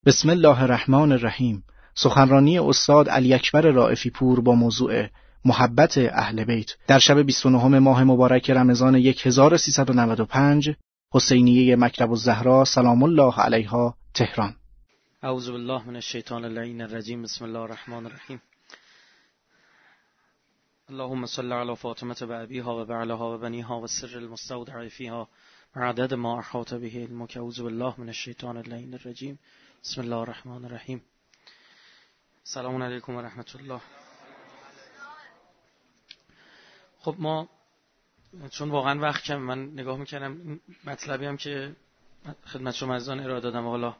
بسم الله الرحمن الرحیم. سخنرانی استاد علی اکبر رائفی پور با موضوع محبت اهل بیت در شب 29 ماه مبارک رمضان 1395 حسینیه مکتب الزهرا سلام الله علیها تهران. اعوذ بالله من الشیطان اللعین الرجیم. بسم الله الرحمن الرحیم. اللهم صل علی فاطمه و ابیها و بعلها و بنیها و سر المستودع فیها عدد ما احاط به علمک. اعوذ بالله من الشیطان اللعین الرجیم. بسم الله الرحمن الرحیم. سلام علیکم و رحمت الله. خب ما چون واقعا وقت کم، من نگاه میکنم مطلبی هم که خدمت شما عزیزان ارائه دادم حالا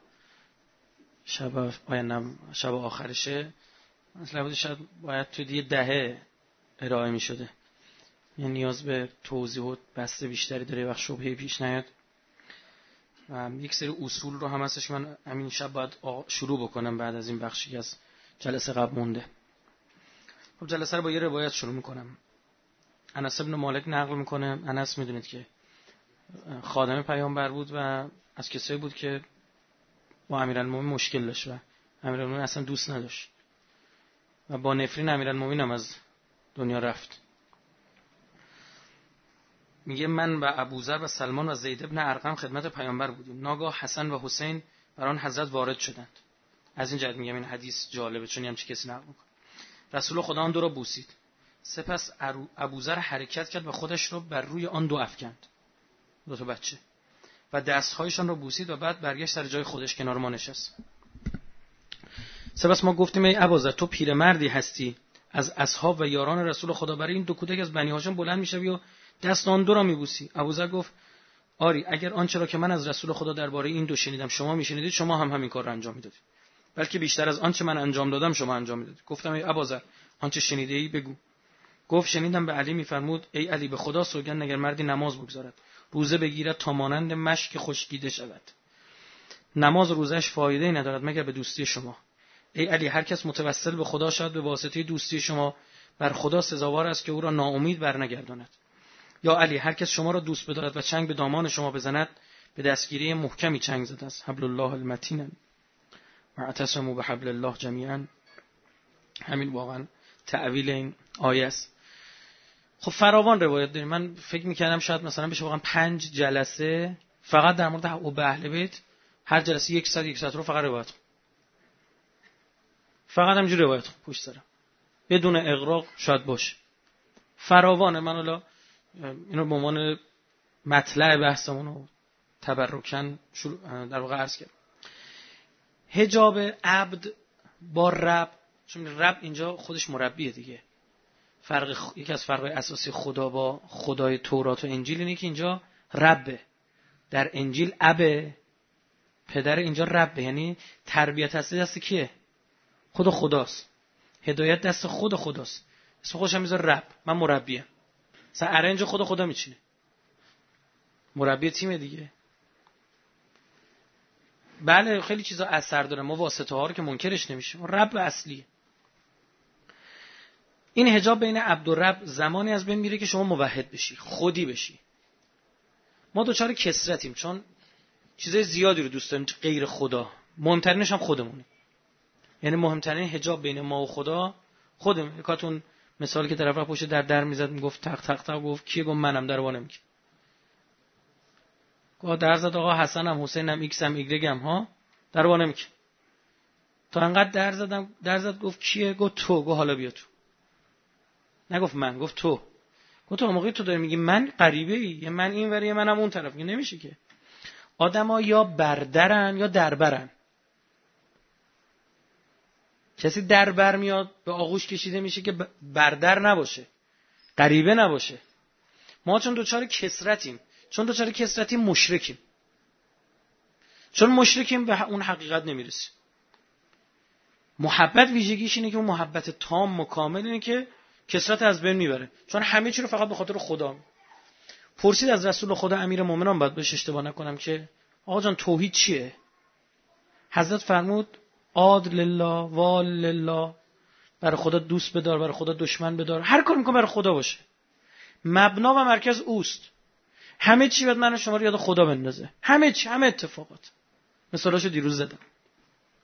شب آخرشه، مطلب شاید باید تو دیگه دهه ارائه میشده، یعنی نیاز به توضیح و بسته بیشتری داره، وقت شبهه پیش نیاد. یک سری اصول رو هم هستش من همین شب باید شروع بکنم بعد از این بخشی که از جلسه قبل مونده. خب جلسه رو با یه روایت شروع میکنم. انس بن مالک نقل میکنه. انس میدونید که خادم پیامبر بود و از کسایی بود که با امیرالمومنین مشکل داشت و امیرالمومنین اصلا دوست نداشت و با نفرین امیرالمومنین هم از دنیا رفت. میگه من و ابوذر و سلمان و زید ابن ارقم خدمت پیامبر بودیم. ناگاه حسن و حسین بر آن حضرت وارد شدند. از این جهت میگم این حدیث جالبه، چون هم چه کسی نقل میکنه. رسول خدا آن دو را بوسید. سپس ابوذر حرکت کرد و خودش را بر روی آن دو افکند، دو تا بچه، و دستهایشان را بوسید و بعد برگشت سر جای خودش کنار ما نشست. سپس ما گفتیم ای ابوذر، تو پیرمردی هستی از اصحاب و یاران رسول خدا، برای این دو کودک از بنی هاشم بلند میشوی و دست آن دو را میبوسی. ابوذر گفت آری، اگر آنچه را که من از رسول خدا درباره این دو شنیدم شما میشنیدید، شما هم همین کار را انجام میدادید، بلکه بیشتر از آنچه من انجام دادم شما انجام میدادید. گفتم ای ابوذر، آنچه شنیده ای بگو. گفت شنیدم به علی میفرمود ای علی، به خدا سوگند اگر مردی نماز بگذارد روزه بگیرد تا مانند مشک خشکیده شود، نماز روزش فایده ندارد مگر به دوستی شما. ای علی، هر کس متوسل به خدا شود به واسطه دوستی شما، بر خدا سزاوار است که او را ناامید برنگرداند. یا علی، هر کس شما را دوست بدارد و چنگ به دامان شما بزند، به دستگیری محکمی چنگ زده است. حبل الله المتین و اعتصموا بحبل الله جمیعا. همین واقعا تعویل این آیه است. خب فراوان روایت داریم. من فکر می‌کردم شاید مثلا بشه واقعا 5 جلسه فقط در مورد حب اهل بیت، هر جلسه 1 ساعت رو فقط روایت، فقط همینجوری روایت پشت سرم بدون اغراق شاید باشه. فراوانه. من حالا اینو به عنوان مطلع بحثمون رو تبرکاً در واقع عرض کردم. حجاب عبد با رب، چون رب اینجا خودش مربیه دیگه. یکی از فرق‌های اساسی خدا با خدای تورات و انجیل اینه که اینجا ربه، در انجیل ابه، پدر، اینجا ربه، یعنی تربیت اصلی دست کیه؟ خود خداست، هدایت دست خود خداست. اسم خودش هم میذاره رب، من مربیم. مثلا ارنج خود خدا میچینه، مربی تیم دیگه. بله خیلی چیزا اثر داره، ما واسطه ها رو که منکرش نمیشه، رب اصلی. این حجاب بین عبد و رب زمانی از بین میره که شما موحد بشی، خودی بشی. ما دوچار کثرتیم چون چیزای زیادی رو دوست داریم غیر خدا، مهمترینش هم خودمونه. یعنی مهمترین حجاب بین ما و خدا خودمون. یکاتون مثالی که طرف پشت در میزد میگفت تق تق تق، گفت کیه؟ گفت منم. در وانه میگه گفت در زد آقا حسنم حسینم ایکسم ایگرگم ها، در وانه میگه تا انقدر در زد گفت کیه؟ گفت تو. گفت حالا بیا تو. نگفت من، گفت تو. گفت تو موقعی تو داری میگی من غریبه ای، یه من این وریه منم اون طرف، میگه نمیشه که. آدما یا بردرن یا دربرن. کسی دربر میاد به آغوش کشیده میشه که بردر نباشه، غریبه نباشه. ما چون دوچار کثرتیم، چون دوچار کثرتیم مشرکیم، چون مشرکیم به اون حقیقت نمیرسیم. محبت ویژگیش اینه که اون محبت تام و کامل اینه که کثرت از بین میبره، چون همه چی رو فقط به خاطر خدا. پرسید از رسول خدا امیرالمومنین، باید بهش اشتباه نکنم، که آقا جان توحید چیه؟ حضرت فرمود عاد لله وال لله، برای خدا دوست بدار، برای خدا دشمن بدار، هر کار میکنه برای خدا باشه، مبنا و مرکز اوست. همه چی باید من و شما رو یاد خدا بندازه، همه چی، همه اتفاقات. مثالاشو دیروز زدم.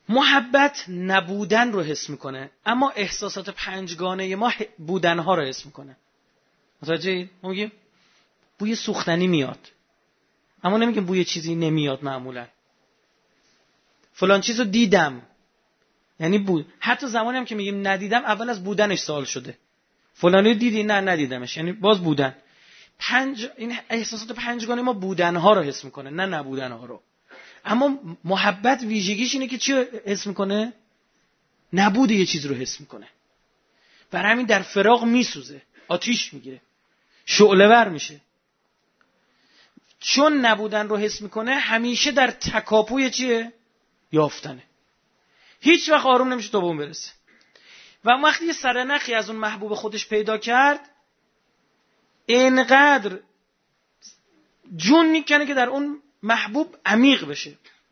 محبت نبودن رو حس میکنه، اما احساسات پنجگانه ما بودنها رو حس میکنه. متوجهید؟ ما میگیم بوی سوختنی میاد، اما نمیگیم بوی چیزی نمیاد. معمولا فلان چیزو دیدم، یعنی بود. حتی زمانی هم که میگیم ندیدم، اول از بودنش سوال شده. فلانی دیدی؟ نه ندیدمش، یعنی باز بودن. این احساسات پنجگانه ما بودنها رو حس میکنه، نه نبودنها رو. اما محبت ویژگیش اینه که چی رو حس میکنه؟ نبود یه چیز رو حس میکنه. برای همین در فراق میسوزه، آتیش میگیره، شعله ور میشه. چون نبودن رو حس میکنه، همیشه در تکاپوی چیه؟ یافتنه. هیچ وقت آروم نمیشه تا به اون برسه. و وقتی یه سرنخی از اون محبوب خودش پیدا کرد، اینقدر جون میکنه که در اون محبوب عمیق بشه.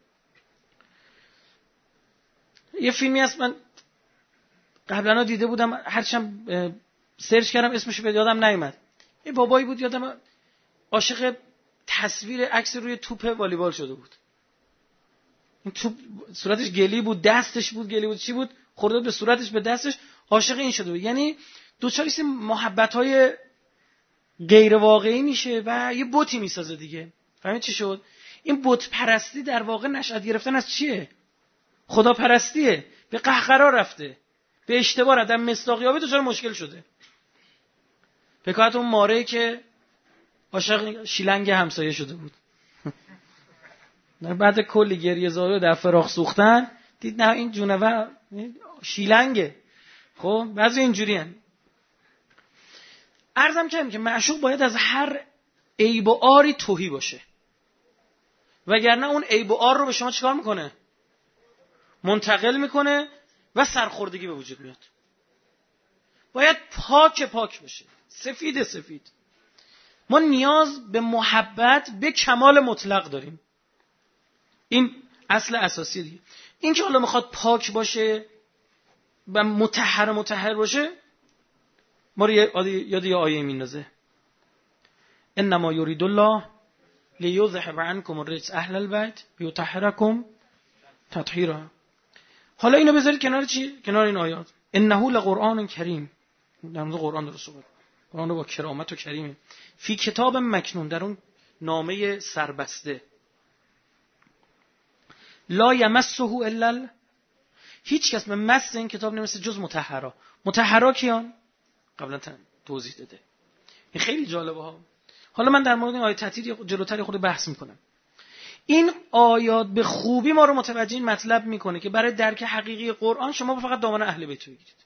یه فیلمی هست من قبلا دیده بودم، هرچند سرچ کردم اسمش به یادم نیامد. یه بابایی بود یادم عاشق تصویر عکس روی توپ والیبال شده بود. این توپ صورتش گلی بود، دستش بود گلی بود، چی بود؟ خورده به صورتش، به دستش، عاشق این شده بود. یعنی دوچار این محبت‌های غیر واقعی میشه و یه بتی میسازه دیگه. فهمید چی شد؟ این بت پرستی در واقع نشأت گرفتن از چیه؟ خدا پرستیه. به قهقرا رفته، به اشتباه رفتن، مصداقیابی دچار مشکل شده. حکایت اون ماره‌ای که عاشق شیلنگ همسایه شده بود. بعد کلی گریه زاری و در فراق سوختن دید نه این جونور شیلنگه. خب بعضی اینجوریه. عرضم کردم که معشوق باید از هر عیب و عاری تهی باشه، وگرنه اون عیب و عار رو به شما چیکار میکنه؟ منتقل میکنه و سرخوردگی به وجود میاد. باید پاک باشه، سفید. ما نیاز به محبت به کمال مطلق داریم. این اصل اساسی دیگه. این که حالا میخواد پاک باشه و مطهر باشه، ما رو یاد یه آیه میندازه: انما یرید الله لیذهب عنکم الرجس اهل البیت یطهرکم تطهیرا. حالا اینو بذارید کنار چی؟ کنار این آیات. انه لقرآن کریم. در مورد قرآن درست صحبت. قرآن با کرامت و کریمه. فی کتاب مکنون، در اون نامه سربسته. لا یمسه الا هیچ کس به مس این کتاب نمیرسه جز مطهرا. مطهرا کیان؟ قبلا توضیح داده. این خیلی جالبه ها. حالا من در مورد این آیه تطهیر جلوتر خود بحث میکنم. این آیات به خوبی ما رو متوجه این مطلب میکنه که برای درک حقیقی قرآن شما فقط دامن اهل بیت بگیرید.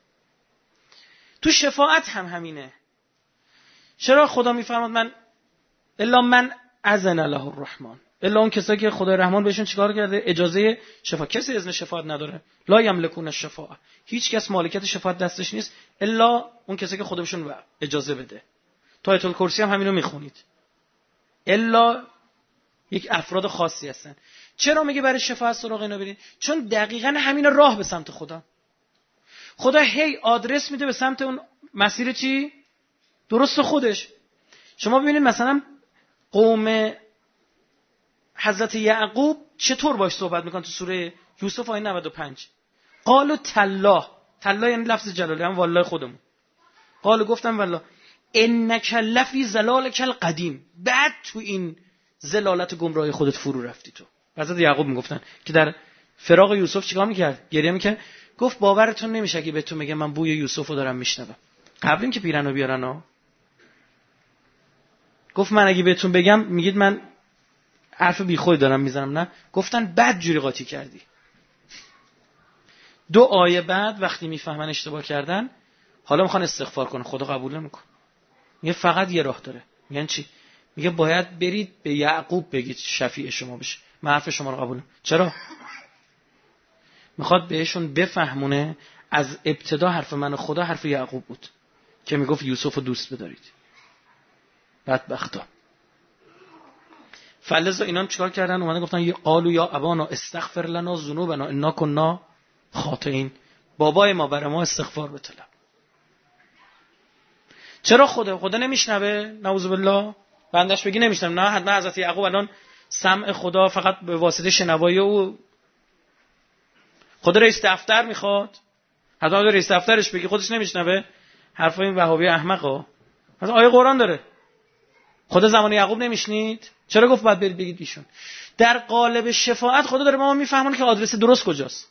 تو شفاعت هم همینه. چرا خدا میفرماد من الا من اذن له الرحمن، الا اون کسایی که خدای رحمان بهشون چیکار کرده؟ اجازه شفاعت. کسی اذن شفاعت نداره. لا یملکون الشفاعه، هیچ کس مالکیت شفاعت دستش نیست الا اون کسایی که خدا بهشون اجازه بده. تو آیت الکرسی هم همینو میخونید. الا یک افراد خاصی هستن. چرا میگه برای شفاعت سراغ اینا برین؟ چون دقیقاً همین راه به سمت خدا هی آدرس میده به سمت اون مسیر چی؟ درست خودش. شما ببینید مثلا قوم حضرت یعقوب چطور باش صحبت میکنن تو سوره یوسف آیه 95. قالوا تالله، تالله یعنی لفظ جلاله، هم والله خودمون. قالوا گفتم والله انک لفی ضلالک القدیم، بعد تو این ضلالت گمراهی خودت فرو رفتی تو. حضرت یعقوب میگفتن که در فراق یوسف چیکار میکرد؟ گریه میکرد. گفت باورتون نمیشه که بهتون میگم من بوی یوسفو دارم میشنوم. قبل اینکه پیرنو بیارن ها. گفت من اگه بهتون بگم میگید من حرف بیخود دارم میزنم. نه، گفتن بد جوری قاطی کردی. 2 آیه بعد وقتی میفهمن اشتباه کردن، حالا میخوان استغفار کنن، خدا قبول نمیکنه. میگه فقط یه راه داره. میگن چی؟ میگه باید برید به یعقوب بگید شفیع شما بشه. من حرف شما رو قبول نمیکنم. چرا؟ میخواد بهشون بفهمونه از ابتدا حرف من خدا حرف یعقوب بود که میگفت یوسف رو دوست بدارید. بدبختا. فلذا اینا چیکار کردن؟ اومدن گفتن قالوا یا ابانا استغفر لنا ذنوبنا انا كنا خاطئین. بابای ما برای ما استغفار بطلب. چرا خدا نمیشنوه؟ نعوذ بالله. بندش بگی نمیشنوه. نه، حتما حضرت یعقوب الان سمع خدا فقط به واسطه شنوایی او خدا رئیس دفتر میخواد؟ حتما رئیس دفترش بگی، خودش نمیشنوه حرفای این وهابی احمقا. مثلا آیه قرآن داره. خدا زمان یعقوب نمیشنید؟ چرا گفت باید برید بگید ایشون؟ در قالب شفاعت خدا داره ما میفهمونه که آدرس درست کجاست.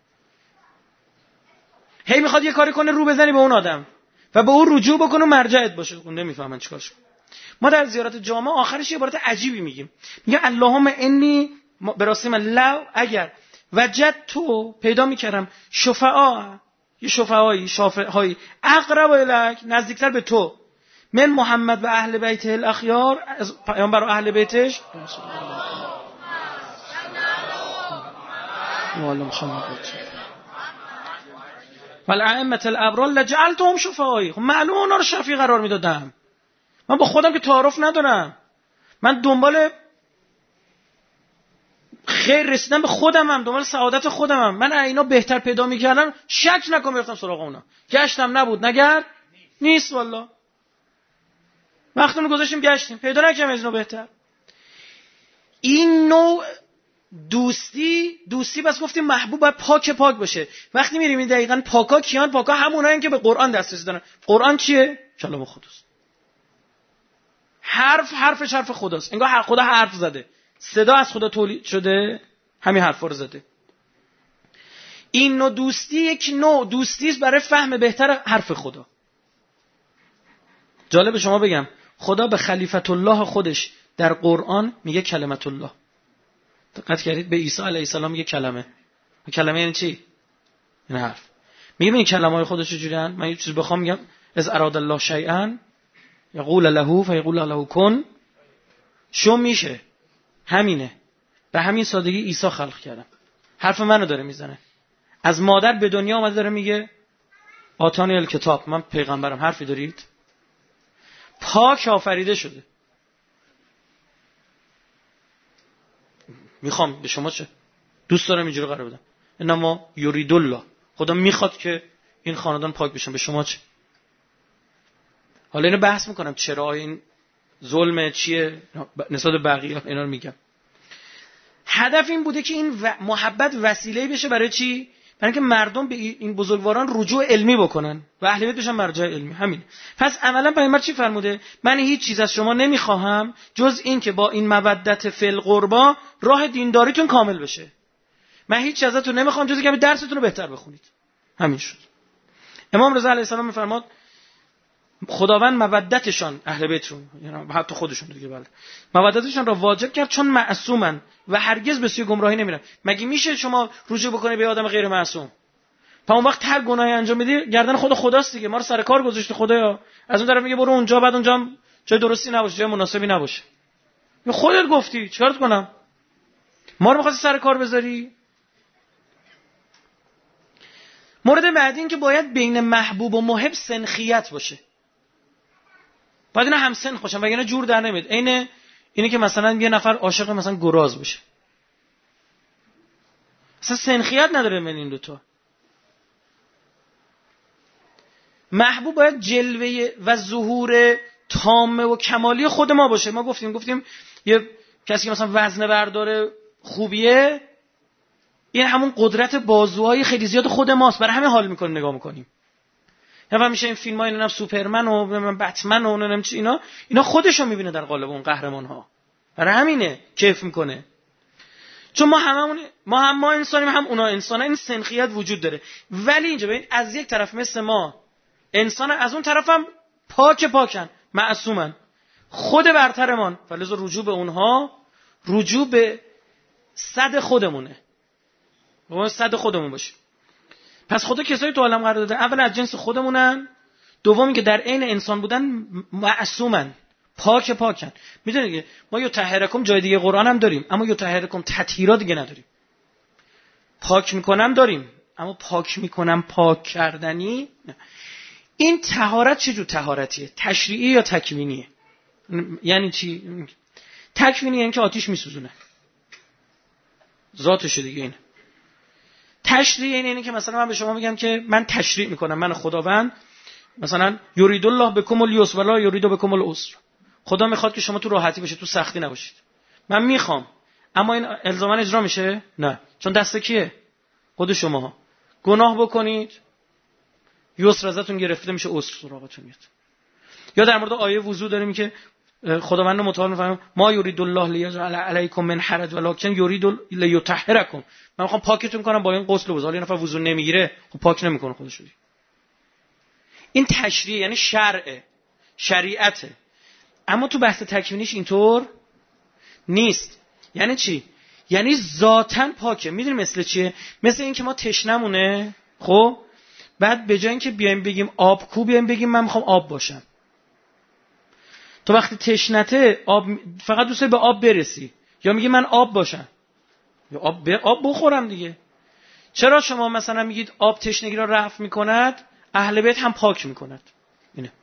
هی میخواد یه کاری کنه رو بزنی به اون آدم و به اون رجوع بکنه و مرجعت باشه. اون نمیفهمن چیکارش کنه. ما در زیارت جامع آخرش یه عبارت عجیبی میگیم. میگه اللهم انی براسم لو اگر وجد تو پیدا میکردم شفعا، یه شفعایی اقرب الک، نزدیکتر به تو، من محمد و اهل بیت الاخیار، از پیامبر و اهل بیتش والائمه الابرار لجعلتهم شفعایی. خب معلومه اونا رو شفیع قرار میدادم. من با خودم که تعارف ندارم، من دنبال خیر رسیدن به خودمم، دنبال سعادت خودمم. من اینا بهتر پیدا میکردم شک نکنم میرفتم سراغ اونا. گشتم نبود نگرد نیست والله. وقتمون گذاشتیم گشتیم پیدا نکردیم از اینا بهتر. این نوع دوستی بس گفتیم محبوب باید پاک باشه. وقتی میریم این دقیقاً پاکا کیان؟ پاکا همونایین که به قرآن دسترسی دارن. قرآن چیه؟ کلام خداست. حرفش حرف خداست. انگار خدا حرف زده، صدا از خدا تولید شده، همین حرفا رو زده. این نوع دوستی یک نوع دوستی است برای فهم بهتر حرف خدا. جالب شما بگم خدا به خلیفت الله خودش در قرآن میگه کلمت الله. دقت کردید؟ به عیسی علیه السلام میگه کلمه. کلمه یعنی چی؟ این حرف. میگه این کلمه‌های خودش چجوریان؟ من یه چیز بخوام میگم از اراد الله شیئا یقول له فیقول له کن، شو میشه. همینه. به همین سادگی عیسی خلق کردم. حرف منو داره میزنه. از مادر به دنیا اومده داره میگه آتانی الکتاب، من پیغمبرم. حرفی دارید؟ پاک آفریده شده. میخوام به شما چه؟ دوست دارم اینجوری قرار بدم. انما یرید الله، خدا میخواد که این خاندان پاک بشن. به شما چه؟ حالا اینو بحث میکنم چرا این ظلم چیه نسبت به بقیه، اینا رو میگم. هدف این بوده که این محبت وسیله بشه برای چی؟ برای اینکه مردم به این بزرگواران رجوع علمی بکنن و اهل بیت بشن مرجع علمی. همین. پس عملا پیامبر چی فرموده؟ من هیچ چیز از شما نمیخواهم جز این که با این مودت فی القربا راه دینداریتون کامل بشه. من هیچ چیز ازتون نمیخوام جز اینکه درستون رو بهتر بخونید. همین شد. امام رضا علیه السلام میفرماد خداوند مودتشان اهل بیت رو، یعنی حتی خودشون دیگه، بله، مودتشان را واجب کرد چون معصومن و هرگز به سوی گمراهی نمیرن. مگه میشه شما رجوع بکنی به آدم غیر معصوم؟ تا اون وقت هر گناهی انجام میدی گردن خداست دیگه. ما رو سر کار گذاشته خدایا. از اون طرف میگه برو اونجا، بعد اونجا جای درستی نباشه، جای مناسبی نباشه. خودت گفتی، چیکار کنم؟ ما رو می‌خواستی سر کار بذاری؟ مورد بعدی این که باید بین محبوب و محب سنخیت باشه. باید اینا هم سن باشن وگرنه جور در نمیاد. اینه که مثلا یه نفر عاشق مثلا گراز باشه، اصلا سنخیت نداره بین این دوتا. محبوب باید جلوه و ظهور تامه و کمالی خود ما باشه. ما گفتیم یه کسی که مثلا وزنه برداره خوبیه، این همون قدرت بازوهای خیلی زیاد خود ماست. برای همین حال میکنیم نگاه میکنیم. یا میشه این فیلم‌ها اینا سوپرمن و بتمن و نمیدونم چی، اینا خودشو میبینه در قالب اون قهرمان‌ها. برای همینه کیف میکنه. چون ما انسانیم، هم اونا انسانن. این سنخیت وجود داره. ولی اینجا ببین از یک طرف مثل ما انسان، از اون طرف هم پاکن، معصومن، خود برترمان. فلذا رجوع به اونها رجوع به صد خودمونه. ما صد خودمون باشیم. پس خدا کسایی تو عالم قرار داده، اول از جنس خودمونن، دومی که در عین انسان بودن معصومن، پاکن. میدونید ما یو طهرکم جای دیگه قرآن هم داریم، اما یو طهرکم تطهیرا دیگه نداریم. پاک میکنم داریم، اما پاک میکنم پاک کردنی نه. این طهارت چه جور طهارتیه؟ تشریعی یا تکوینیه؟ یعنی چی؟ تکوینی یعنی که آتیش میسوزونه، ذاتش دیگه اینه. تشریع اینه که مثلا من به شما میگم که من تشریع میکنم، من خداوند مثلا یرید الله بکم الیسر ولا یرید بکم العسر. خدا میخواد که شما تو راحتی باشید، تو سختی نباشید. من میخوام، اما این الزاما اجرا میشه؟ نه. چون دست کیه؟ خود شماها گناه بکنید یسر ازتون گرفته میشه، عسر سراغتون میاد. یا در مورد آیه وضو داریم که خداوند متعال میفرماید ما یرید الله لیجعل علیکم من حرج ولکن یرید لیطهرکم، من میخوام پاکتون کنم با این غسل و وضو. حالا یه نفر وضو نمیگیره خب پاک نمیکنه خودش رو. این تشریع یعنی شریعته. اما تو بحث تکوینیش اینطور نیست. یعنی چی؟ یعنی ذاتاً پاکه. میدونی مثل چیه؟ مثل این که ما تشنمونه، خب بعد به جای اینکه بیایم بگیم آب کو، بیایم بگیم من میخوام آب باشم. تو وقتی تشنته فقط دوست داری به آب برسی، یا میگی من آب باشم، یا آب بخورم دیگه. چرا شما مثلا میگید آب تشنگی را رفع میکند، اهل بیت هم پاک میکند؟ اینه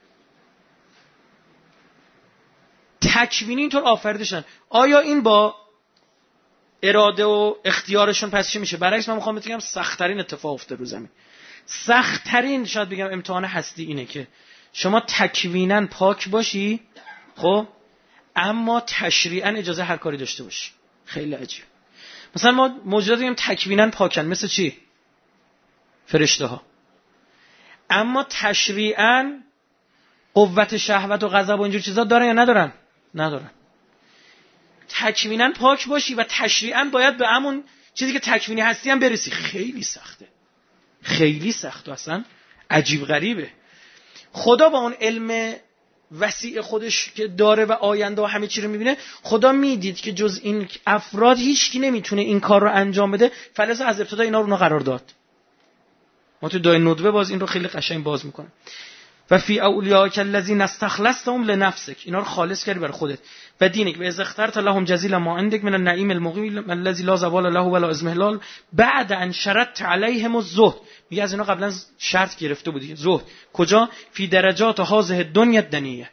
تکوینی اینطور آفریده شدن. آیا این با اراده و اختیارشون پس چی میشه؟ برعکس من میخوام بگم سخت‌ترین اتفاق افتاده رو زمین. سخت‌ترین شاید بگم امتحان هستی اینه که شما تکویناً پاک باشی، خب اما تشریعاً اجازه هر کاری داشته باشی. خیلی عجیب. مثلا ما موجودات میگیم تکویناً پاکن، مثل چی؟ فرشته ها. اما تشریعاً قوت شهوت و غضب و اینجور چیزا دارن یا ندارن؟ ندارن. تکویناً پاک باشی و تشریعاً باید به همون چیزی که تکوینی هستی هم برسی. خیلی سخته. خیلی سخته، اصلا عجیب غریبه. خدا با اون علم وسیع خودش که داره و آینده و همه چی رو میبینه، خدا میدید که جز این افراد هیچ کی نمیتونه این کار رو انجام بده، فلذا از ابتدا اینا رو قرار داد. ما تو دای ندبه باز این رو خیلی قشنگ باز میکنه. و فی اولیاک الذین استخلصتهم لنفسک، اینا رو خالص کردی برای خودت و دینک و اذ اخترت لهم جزیل ما عندک من النعیم المقیم الذی لا زوال له ولا اضمحلال بعد ان شرطت علیهم الزهد. میگه از اینا قبلا شرط گرفته بودی زهد. کجا؟ فی درجات هذه الدنیا الدنیه،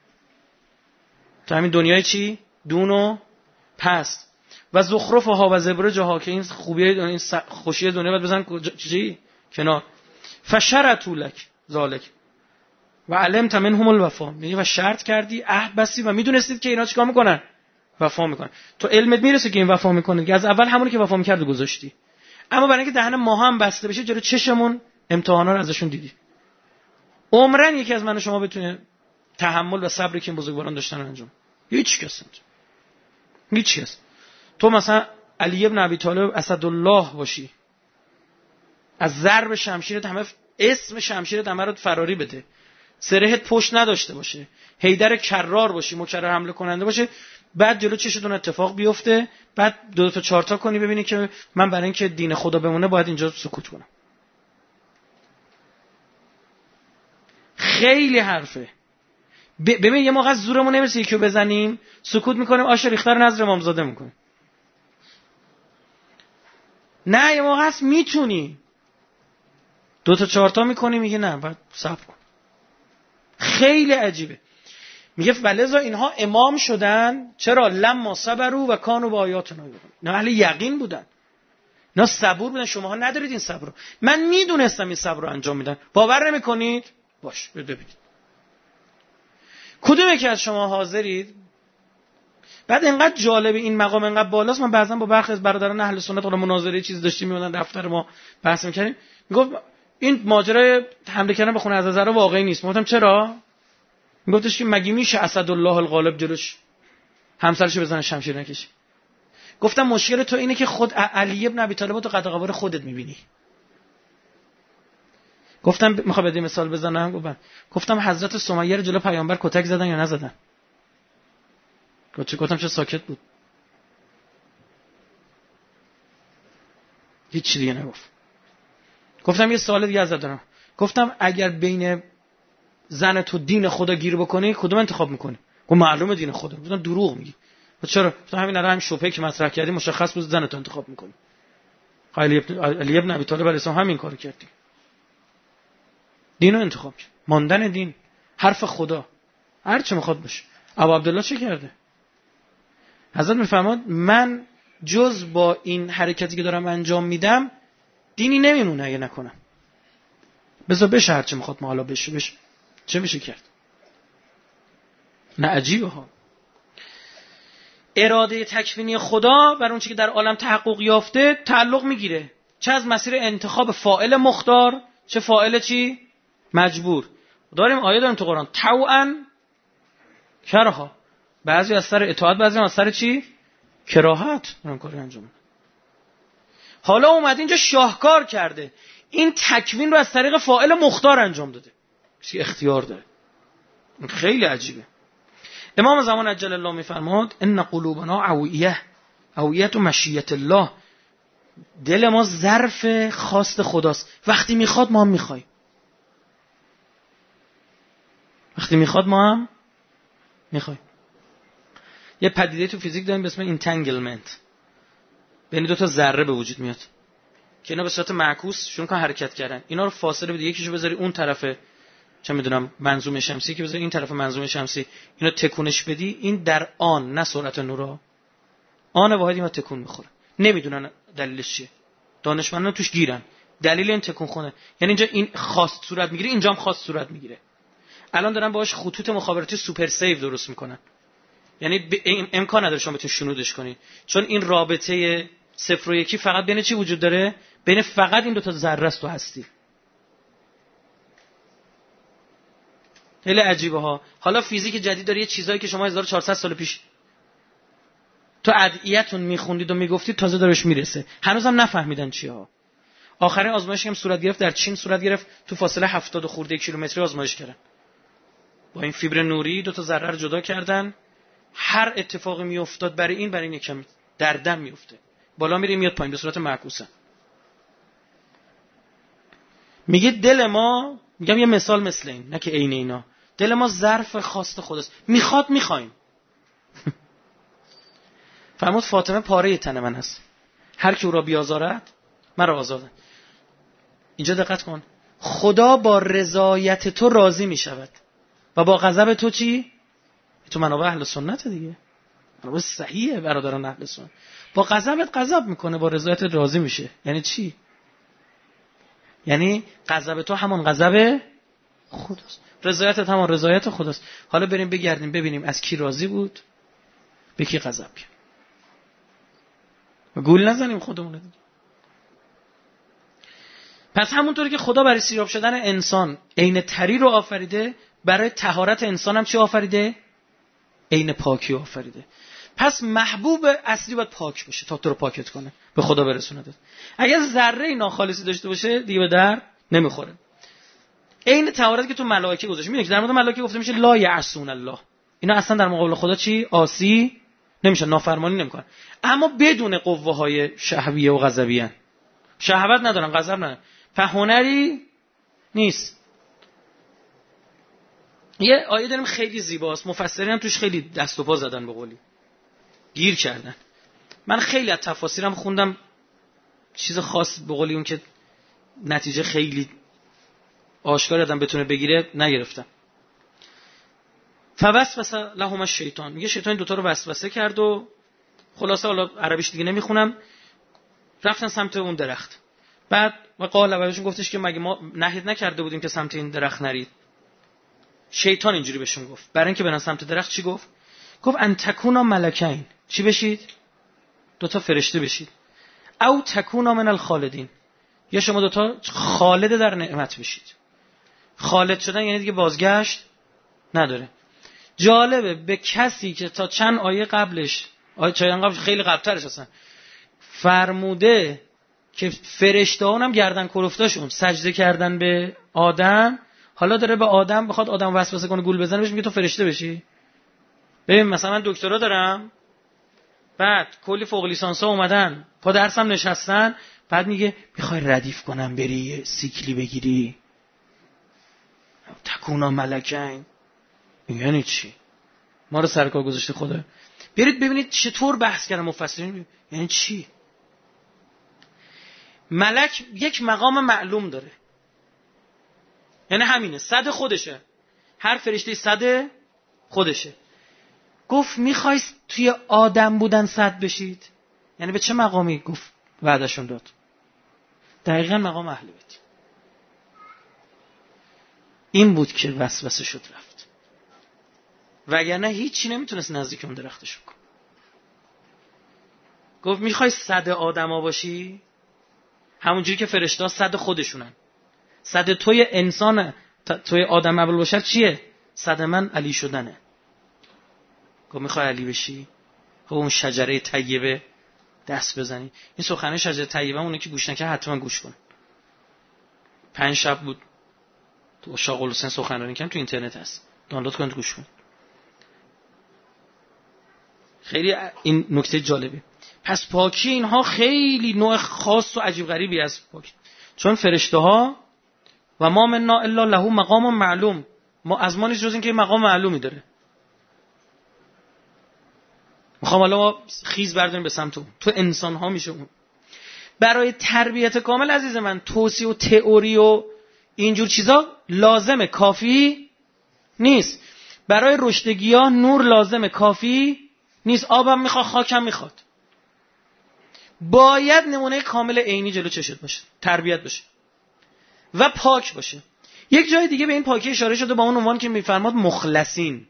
تو همین دنیای چی؟ دون و پست. و زخرفها و زبرجها، که این خوبیه این خوشی دنیا بعد بزن چی کنار. فشرطوا لک ذالک و علمت منهم الوفا، میگه و شرط کردی عهد بستی و میدونستید که اینا چیکار میکنن؟ وفا میکنن. تو علمت میرسه که این وفا میکنه که از اول همونی که وفا میکرد گذاشتی. اما برای اینکه دهن ما هم بسته بشه جلو چشمون امتحانا رو ازشون دیدی. عمرن یکی از من و شما بتونه تحمل و صبری که این بزرگواران داشتن انجام. هیچ کس تو مثلا علی ابن ابی طالب اسدالله باشی، از ضرب شمشیرت همه اسم شمشیرت همه رو فراری بده، سرهت پشت نداشته باشه، حیدر کرار باشی، مکرر حمله کننده باشه، بعد جلو چشتون اتفاق بیفته، بعد 2 تا 4 تا کنی ببینی که من برای اینکه دین خدا بمونه باید اینجا سکوت کنم. خیلی حرفه. ببین یه موقع زورمون نمیرسه یکیو بزنیم، سکوت میکنیم، آش ریختار نظر امامزاده میکنیم. نه یه موقع هست میتونی 2 تا 4 تا میکنی، میگه نه بعد صبر کن. خیلی عجیبه. میگه ولذا اینها امام شدن. چرا؟ لما صبروا و کانوا بآیاتنا یوقنون. نه اهل یقین بودن، نه صبور بودن. شماها ندارید این صبر رو. من میدونستم این صبر رو انجام میدن. باور نمیکنید؟ باش ببینید کدومه که از شما حاضرید. بعد اینقدر جالب این مقام اینقدر بالاست. من بعضا با برخی از برادران اهل سنت اون مناظره چیز داشتیم، میومدن دفتر ما بحث میکردیم، میگفت این ماجرای حمله کردن به خونه عزیزا واقعی نیست. گفتم چرا؟ میگفتش که مگه میشه اسدالله الغالب جلوش همسرشو بزنه شمشیر نکشه. گفتم مشکل تو اینه که خود علی ابن ابی طالب تو قد قوار خودت میبینی. گفتم میخوام بده مثال بزنم. گفتم حضرت سمیه رو جلو پیامبر کتک زدن یا نزدن؟ گفتم چه ساکت بود، هیچ دیگه نگفت. گفتم یه سوال دیگه ازت دارم. گفتم اگر بین زن تو دین خدا گیر بکنی کدوم انتخاب میکنی؟ گفت معلومه دین خدا. گفتم دروغ میگی. چرا؟ گفتم همین الان همین شبهه که مطرح کردی مشخص بود زن تو انتخاب میکنی. علی ابن ابی طالب علیه السلام همین کارو کرد. دینو انتخاب کرد. ماندن دین، حرف خدا، هر چه میخواد باشه. ابو عبدالله چه کرده؟ حضرت میفرماد من جز با این حرکتی که دارم انجام میدم دینی نمیمونه اگه نکنم. بذار بشه هر چه میخواد ما حالا بشه چه میشه کرد؟ نه عجیبه ها. اراده تکوینی خدا بر اون چیزی که در عالم تحقق یافته تعلق میگیره. چه از مسیر انتخاب فاعل مختار، چه فاعل چی؟ مجبور. داریم آیه داریم تو قرآن طوعا کرها، بعضی از سر اطاعت، بعضی از سر چی؟ کراهت اون کاری انجام میدن. حالا اومد اینجا شاهکار کرده، این تکوین رو از طریق فاعل مختار انجام داده، چی اختیار داره. این خیلی عجیبه. امام زمان عجل الله میفرماد ان قلوبنا اوعیه مشیت الله، دل ما ظرف خواست خداست، وقتی میخواد ما هم میخوایم، وقتی میخواد ما هم میخوایم. یه پدیده تو فیزیک داریم به اسم انتنگلمنت، بین دو تا ذره به وجود میاد که اینا به صورت معکوس شروع کنن حرکت کردن، اینا رو فاصله بده، یکیشو بذاری اون طرف چه میدونم منظومه شمسی، که بذاری این طرف منظومه شمسی، اینا تکونش بدی، این در آن، نه سرعت نورا، آن واحدی ما تکون میخوره. نمیدونن دلیلش چیه، دانشمندان توش گیرن دلیل این تکون خونه، یعنی اینجا این خاص صورت میگیره، اینجا هم خاص صورت میگیره. الان دارن باهاش خطوط مخابراتی سوپر سیو درست میکنن، یعنی امکان نداره شما بتونید شنودش کنید، چون این رابطه 0 و 1 فقط بین چی وجود داره؟ بین فقط این دو تا ذره است و هستی. خیلی عجیبه ها. حالا فیزیک جدید داره یه چیزایی که شما 1400 سال پیش تو ادعیه‌تون میخوندید و میگفتید تازه دارش میرسه، هنوزم نفهمیدن چیه ها. آخرین آزمایشی هم صورت گرفت در چین، صورت گرفت تو فاصله 70 خورده کیلومتری آزمایش کردن، با این فیبر نوری دو تا ذره رو جدا کردن، هر اتفاقی میافتاد برای این یکم در دم میفته، بالا میره میاد پایین به صورت معکوسه. میگه دل ما، میگم یه مثال مثل این، نه که عین اینا، دل ما ظرف خواست خداست، میخواد میخوایم. فرمود فاطمه پاره تن من است، هر کی او را بیازارد مرا آزارد. اینجا دقت کن، خدا با رضایت تو راضی میشود و با غضب تو چی؟ تو منابع اهل سنت دیگه، منابع صحیحه برادران اهل سنت. با غضبت غضب میکنه، با رضایتت راضی میشه. یعنی چی؟ یعنی غضب تو همون غضب خداست، رضایتت همون رضایت خداست. حالا بریم بگردیم ببینیم از کی راضی بود، به کی غضب کرد. گول نزنیم خودمون دیگه. پس همونطوری که خدا برای سیراب شدن انسان عین تری رو آفریده، برای طهارت انسان هم چی آفریده؟ عین پاکی آفریده. پس محبوب اصلی باید پاک باشه تا تو رو پاکت کنه، به خدا برسونه. اگر ذره ناخالصی داشته باشه دیگه به در نمیخوره. عین طهارت که تو ملائکه گذاشت، میگه در مورد ملائکه گفته میشه لا یعصون الله، اینا اصلا در مقابل خدا چی؟ عاصی نمیشن، نافرمانی نمیکنن، اما بدون قوه های شهویه و غضبیه. شهوت ندارن، غضب ندارن، هنری نیست. یه آیه داریم خیلی زیباست، مفسرین هم توش خیلی دست و پا زدن، به قولی گیر کردن. من خیلی از تفاسیرم خوندم، چیز خاص به قولی اون که نتیجه خیلی آشکار آدم بتونه بگیره نگرفتم. فوسوس لهما الشیطان، میگه شیطان دوتا رو وسوسه کرد و خلاصه حالا عربیش دیگه نمیخونم، رفتن سمت اون درخت. بعد و قال بهشون گفتش که مگه ما نهی نکرده بودیم که سمت این درخت نرید؟ شیطان اینجوری بهشون گفت برای اینکه برن سمت درخت چی گفت؟ گفت ان تکونا ملکین، چی بشید؟ دوتا فرشته بشید. او تکونا من الخالدین، یا شما دوتا خالد در نعمت بشید. خالد شدن یعنی دیگه بازگشت نداره. جالبه به کسی که تا چند آیه قبلش، آیه چند قبلش خیلی قبلترش هستن، فرموده که فرشته‌ها هم گردن کلفتاشون سجده کردن به آدم، حالا داره به آدم بخواد آدم وسوسه کنه گول بزنه بهش میگه تو فرشته بشی. ببین مثلا من دکترا دارم، بعد کلی فوق لیسانس‌ها اومدن پا درسم نشستن، بعد میگه میخوای ردیف کنم بری سیکلی بگیری، تکونا ملکین. یعنی چی؟ ما رو سرکار گذاشته خدا. برید ببینید چطور بحث کردن مفسرین. یعنی چی؟ ملک یک مقام معلوم داره، یعنی همینه، صد خودشه، هر فرشته صد خودشه. گفت میخوای توی آدم بودن صد بشید، یعنی به چه مقامی گفت وعدشون داد؟ دقیقاً مقام اهل بیت. این بود که وسوسه شد رفت، وگرنه هیچی نمیتونست نزدیک اون درختش بکن. گفت میخوای صد آدما باشی؟ همونجوری که فرشته‌ها صد خودشونن. صد توی انسان، توی آدم ابوالبشر چیه؟ صد من علی شدنه. گفت میخوای علی بشی؟ خب اون شجره طیبه دست بزنی. این سخنه شجره طیبه اونه که گوش نکرد حتما گوش کن. 5 شب بود تو شاق الحسین سخنرانی کردم، تو اینترنت هست، دانلود کن گوش کن. خیلی این نکته جالبه. پس پاکی اینها خیلی نوع خاص و عجیب غریبی از پاکی، چون فرشته ها و ما منا الا له مقام معلوم، ما از ما نیست جز این که مقام معلومی داره. میخوام حالا ما خیز برداریم به سمت اون. تو انسان ها میشه اون. برای تربیت کامل عزیز من توصیه و تئوری و اینجور چیزا لازمه، کافی نیست. برای رشد گیاه نور لازمه، کافی نیست. آبم میخواد، خاکم میخواد. باید نمونه کامل عینی جلو چشت باشه، تربیت باشه و پاک باشه. یک جای دیگه به این پاکی اشاره شده با اون عنوان که میفرماد مخلصین.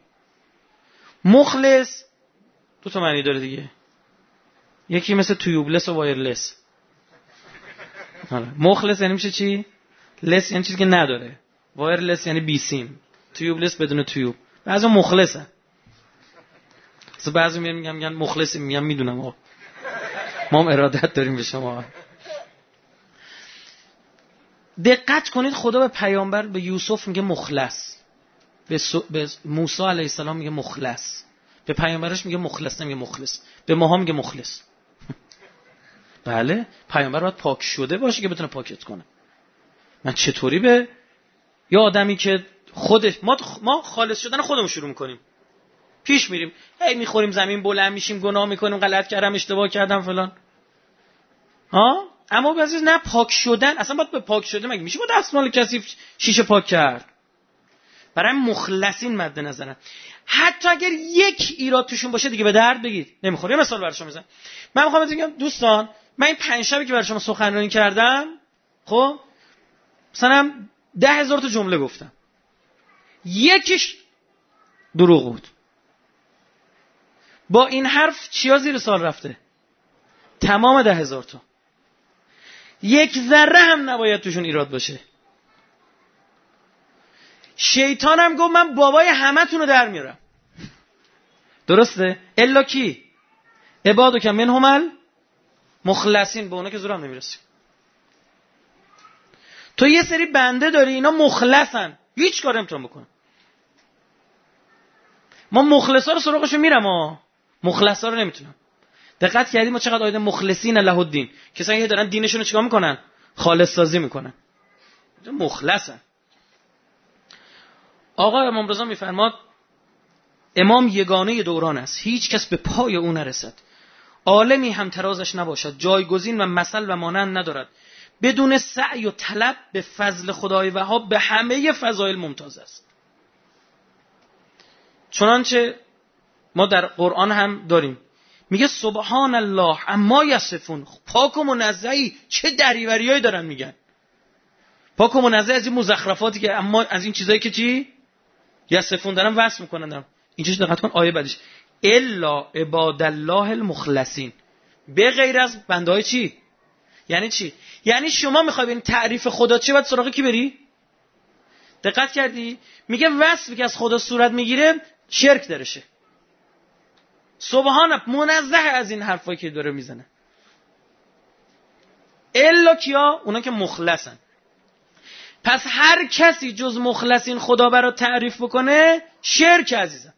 مخلص دو تا معنی داره دیگه، یکی مثل تیوبلس و وایرلس. مخلص یعنی میشه چی؟ لس یعنی چیزی که نداره، وایرلس یعنی بی سیم، تیوبلس بدون تیوب. بعضی مخلصن، بعضی میگن مخلصی، میگم میدونم ما هم ارادت داریم به شما. دقت کنید خدا به پیامبر، به یوسف میگه مخلص، به موسی علیه السلام میگه مخلص، به پیامبرش میگه مخلص، نمیگه مخلص، به ماها میگه مخلص. بله، پیامبر باید پاک شده باشه که بتونه پاکت کنه. من چطوری به یا آدمی که خودش ما خالص شدن خودمون شروع میکنیم، پیش میریم، هی میخوریم زمین، بلند میشیم، گناه میکنیم، غلط کردم، اشتباه کردم فلان. اما بعضی نه، پاک شدن اصلا باید به پاک شده مگه میشه با دستمال کسی شیشه پاک کرد؟ برای مخلصین مد نظرن. حتی اگر یک ایراد توشون باشه دیگه به درد بگید نمیخوره. یه مثال برای شما بزنم. من میخوام بگم دوستان، من این 5 شبی که برای شما سخنرانی کردم، خب مثلا 10,000 تا جمله گفتم، یکیش دروغ بود. با این حرف چیا زیر سوال رفته؟ تمام 10,000 تا. یک ذره هم نباید توشون ایراد باشه. شیطانم گفت من بابای همتون رو در میارم. درسته؟ الا کی؟ عبادو که منهم المخلصین، به اونا که زورم نمیرسه. تو یه سری بنده داری اینا مخلصن، هیچ کار نمیتونن بکنن. ما مخلصا رو سراغشو میرم، مخلصا رو نمیتونم. دقت کردیم ما چقدر آیه مخلصین له الدین، کسایی که دارن دینشون رو چیکار میکنن؟ خالص سازی میکنن. مخلصن. آقا امام رضا میفرماد امام یگانه دوران است، هیچ کس به پای او نرسد، عالمی هم ترازش نباشد، جایگزین و مثل و مانند ندارد، بدون سعی و طلب به فضل خدای وهاب به همه فضایل ممتاز است. چنانچه ما در قرآن هم داریم، میگه سبحان الله اما یصفون، پاک و منزهی، چه دریوریایی دارن میگن، پاک و منزه از این مزخرفاتی که اما از این چیزایی که چی یصفون دارن وصف میکنن. اینجاش دقت کن آیه بعدش الا عباد الله المخلصین، به غیر از بنده های چی؟ یعنی چی؟ یعنی شما میخوای ببین تعریف خدا چیه، باید سراغ کی بری؟ دقت کردی؟ میگه وصفی که از خدا صورت میگیره شرک درشه. سبحان منزه از این حرفایی که داره میزنه. الا کیا؟ اونا که مخلصن. پس هر کسی جز مخلصین خدا برات تعریف بکنه شرک عزیزم.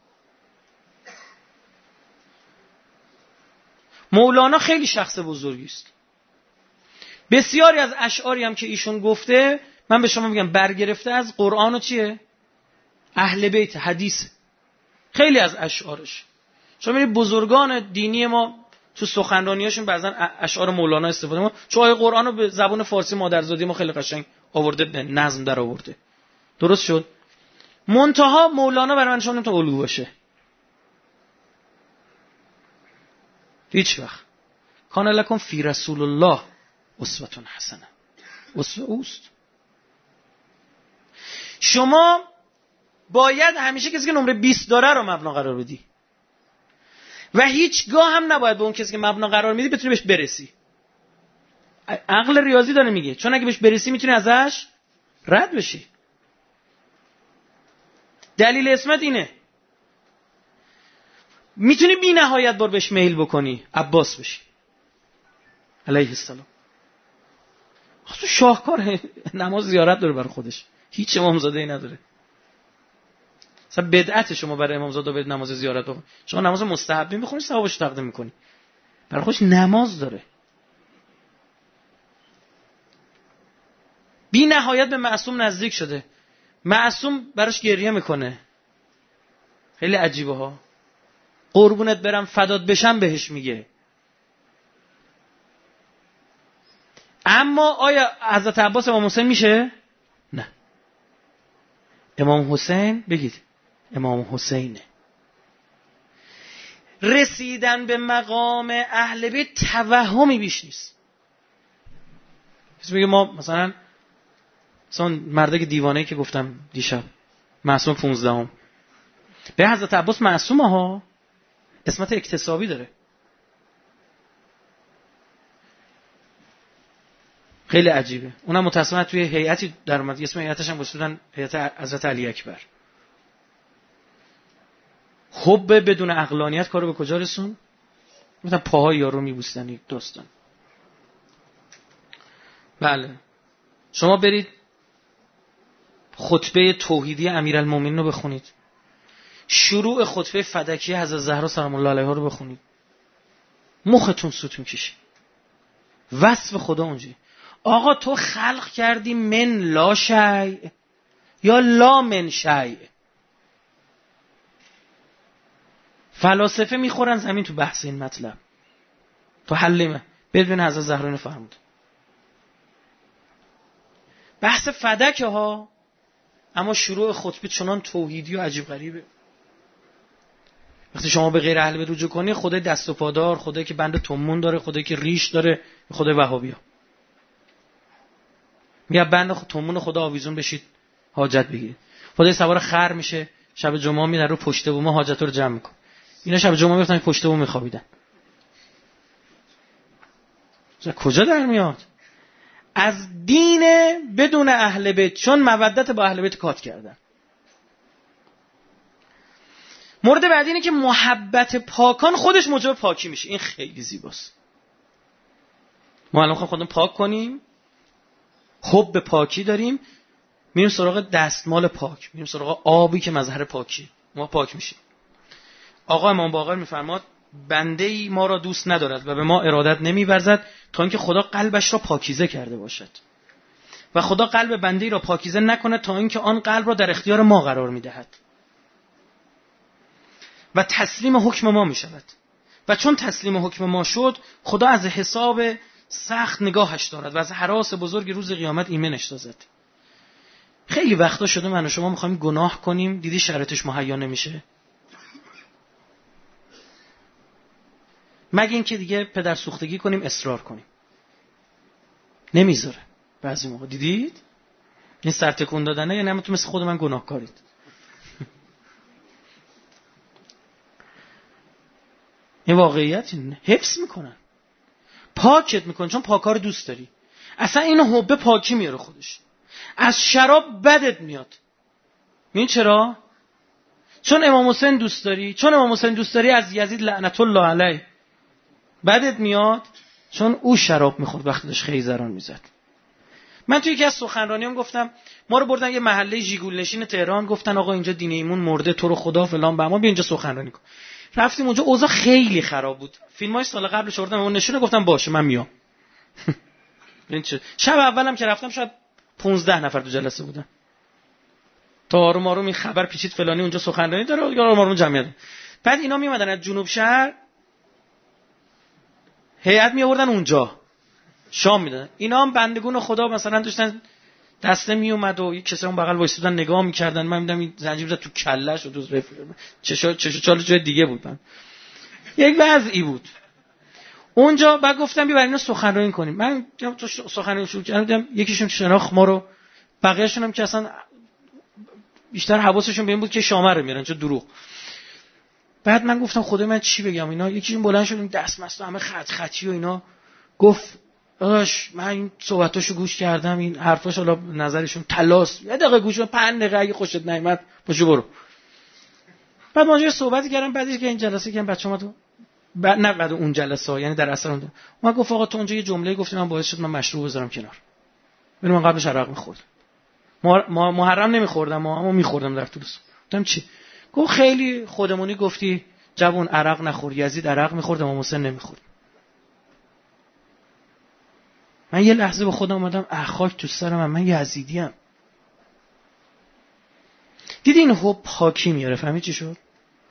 مولانا خیلی شخص بزرگی است. بسیاری از اشعاری هم که ایشون گفته من به شما میگم برگرفته از قرآن و چیه؟ اهل بیت، حدیث. خیلی از اشعارش شما میبینید بزرگان دینی ما تو سخنرانیاشون بعضن اشعار مولانا استفاده میکنن، چون آیه قرآن رو به زبان فارسی مادرزادی ما خیلی قشنگ آورده، به نظم در آورده. درست شد؟ منتها مولانا برای من شما نمیتونه الگو باشه هیچ وقت. کان لکم فی رسول الله اسوه حسنه، اسوه اوست. شما باید همیشه کسی که نمره 20 داره رو مبنا قرار بدی و هیچگاه هم نباید به اون کسی که مبنا قرار میدی بتونی بهش برسی. عقل ریاضی داره میگه، چون اگه بهش برسی میتونی ازش رد بشی. دلیل اسمت اینه، میتونی بی نهایت بار بهش میل بکنی، عباس بشی علیه السلام. تو شاهکار نماز زیارت داره برای خودش، هیچ امامزاده‌ای نداره. مثلا بدعت شما برای امامزاده به نماز زیارت بخونید، شما نماز مستحب میخونید ثوابش تقدیم میکنی، برای خودش نماز داره. بی نهایت به معصوم نزدیک شده، معصوم براش گریه میکنه. خیلی عجیبه ها. قربونت برم فدات بشم بهش میگه. اما آیا حضرت عباس امام حسین میشه؟ نه. امام حسین بگید امام حسینه. رسیدن به مقام اهل بیت توهمی بیش نیست. کسی میگه ما مثلا مردک دیوانه‌ای که گفتم دیشب معصوم 15ام به حضرت عباس معصومه ها، اسمت اکتسابی داره. خیلی عجیبه. اونم متأسفانه توی هیئتی در اومد، اسم هیئتش هم گذاشتن هیئت حضرت علی اکبر. حب بدون عقلانیت کارو به کجا رسون؟ مثلا پاهای یارو میبوسن یک داستان. بله شما برید خطبه توحیدی امیرالمومنین رو بخونید، شروع خطبه فدکی حضرت زهرا سلام الله علیها رو بخونید، مختون سوت میکشه. وصف خدا اونجی. آقا تو خلق کردی من لا شیء یا لا من شیء. فلاسفه میخورن زمین تو بحث این مطلب، تو حلیمه بدون حضرت زهرا اینو فرمود. بحث فدک ها، اما شروع خطبه چنان توحیدی و عجیب غریبه. وقتی شما به غیر اهل بیت رجوع کنی، خدای دست و پادار، خدایی که بند تومون داره، خدایی که ریش داره، خدای وهابیا میگه بند تومون خدا آویزون بشید حاجت بگیرید. خدای سوار خر میشه، شب جمعه میره رو پشت بوم حاجت رو جمع میکنه. اینا شب جمعه میفتن پشت بوم میخوابیدن. کجا در میاد؟ از دین بدون اهل بیت، چون مودت با اهل بیت کات کردن. مورد بعدی اینه که محبت پاکان خودش موجب پاکی میشه. این خیلی زیباست. ما الان خودمون پاک کنیم، حب پاکی داریم، میریم سراغ دستمال پاک، میریم سراغ آبی که مظهر پاکی، ما پاک میشیم. آقا امام باقر میفرماد بنده‌ای ما را دوست ندارد و به ما ارادت نمی‌ورزد تا اینکه خدا قلبش را پاکیزه کرده باشد، و خدا قلب بنده‌ای را پاکیزه نکنه تا اینکه آن قلب را در اختیار ما قرار می‌دهد و تسلیم حکم ما می‌شود. و چون تسلیم حکم ما شد، خدا از حساب سخت نگاهش دارد و از هراس بزرگ روز قیامت ایمنش دازد. خیلی وقتا شده من و شما می‌خوایم گناه کنیم، دیدی شرطش مهیا نمیشه، مگه اینکه دیگه پدر سوختگی کنیم، اصرار کنیم، نمیذاره. بعضی موقع دیدید این سر تکون دادنه، یعنی همتون مثل خود من گناهکارید. این واقعیت اینه. حفظ میکنن، پاکت میکنن، چون پاکار دوست داری. اصلا این حب پاکی میاره خودش. از شراب بدت میاد. این چرا؟ چون امام حسین دوست داری. چون امام حسین دوست داری از یزید لعنت الله علیه بدت میاد، چون او شراب میخورد وقتی داشت خیزران میزد. من توی یکی از سخنرانیام گفتم ما رو بردن یه محله ژیگول نشین تهران، گفتن آقا اینجا دین ایمون مرده، تو رو خدا فلان بهمان، بیا اینجا سخنرانی کن. رفتیم اونجا، اوضاع خیلی خراب بود. فیلمای سال قبلش آوردم اون نشونه، گفتم باشه من میام. این چه شب اولم که رفتم شاید 15 نفر تو جلسه بودن. تا آروم آروم این خبر پیچید فلانی اونجا سخنرانی داره، آروم آروم جمعیت. بعد اینا میومدن از جنوب شهر، هیئت می آوردن اونجا شام میدادن. اینا هم بندگون خدا مثلا داشتن دسته می اومد و یک کسی اون بغل وایسادن نگاه میکردن. من میدم این زنجیر زد تو کلهش و تو چشال جای دیگه بود. من یک وضعی بود اونجا. بعد گفتم بیا برای اینا سخنرانی کنیم. من تو سخنرانی شروع کردم، یکیشون شناخت ما رو، بقیه‌شون هم که اصلا بیشتر حواسشون به این بود که شامر رو میارن، چه دروغ. بعد من گفتم خدای من چی بگم اینا. یکیشون بلند شد دست مست همه خط خطی و اینا، گفت داداش من این صحبتاشو گوش کردم، این حرفاش حالا نظرشون تلاس، یه دقیقه گوش کن، 5 دقیقه اگه خوشت نیامد باشه برو. بعد ما یه صحبتی کردم، بعدش که این جلسه که بچه‌ها تو نه بعد اون جلسه ها، یعنی در اثر اون ما گفت آقا تو اونجا یه جمله گفتی من باعث شد من مشروب بذارم کنار. ولی من قبلش عرق می‌خوردم. محرم نمی‌خوردم اما می‌خوردم در طول سال. گفتم چی؟ گفت خیلی خودمونی گفتی جوون عرق نخور، یزید عرق می‌خورد امام حسین نمی‌خورد. من یه لحظه به خودم اومدم خاک تو سرم، من یزیدیم. دیدی این حب پاکی میاره، فهمی چی شد؟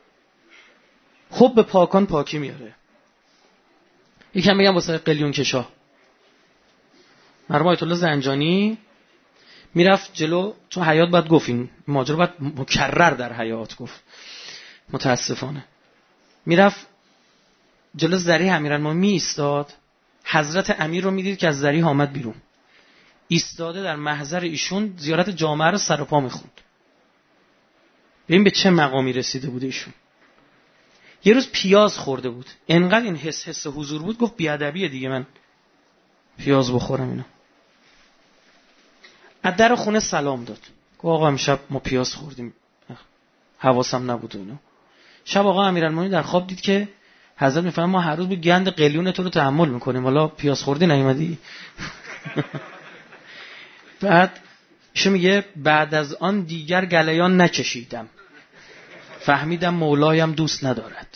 حب به پاکان پاکی میاره. یکم بگم واسه قلیون کشا. مرحوم آیت الله زنجانی میرفت جلو، تو حیات باید گفتیم ماجرا باید مکرر در حیات گفت متاسفانه. میرفت جلو ذریح امیرالمومنین ایستاد، حضرت امیر رو میدید که از ذریح آمد بیرون، ایستاده در محضر ایشون زیارت جامعه رو سر و پا میخوند. ببین به چه مقامی رسیده بوده ایشون. یه روز پیاز خورده بود، انقدر این حس حضور بود گفت بیادبیه دیگه من پیاز بخورم اینا. از در خونه سلام داد، گفت آقا امشب ما پیاز خوردیم حواسم نبود اینا. شب آقا امیرالمومنین در خواب دید که حضرت میفهمه ما هر روز به گند قلیون تو رو تحمل میکنیم، حالا پیاز خوردی نیومدی. بعد ایشون میگه بعد از آن دیگر گلیان نکشیدم، فهمیدم مولایم دوست ندارد.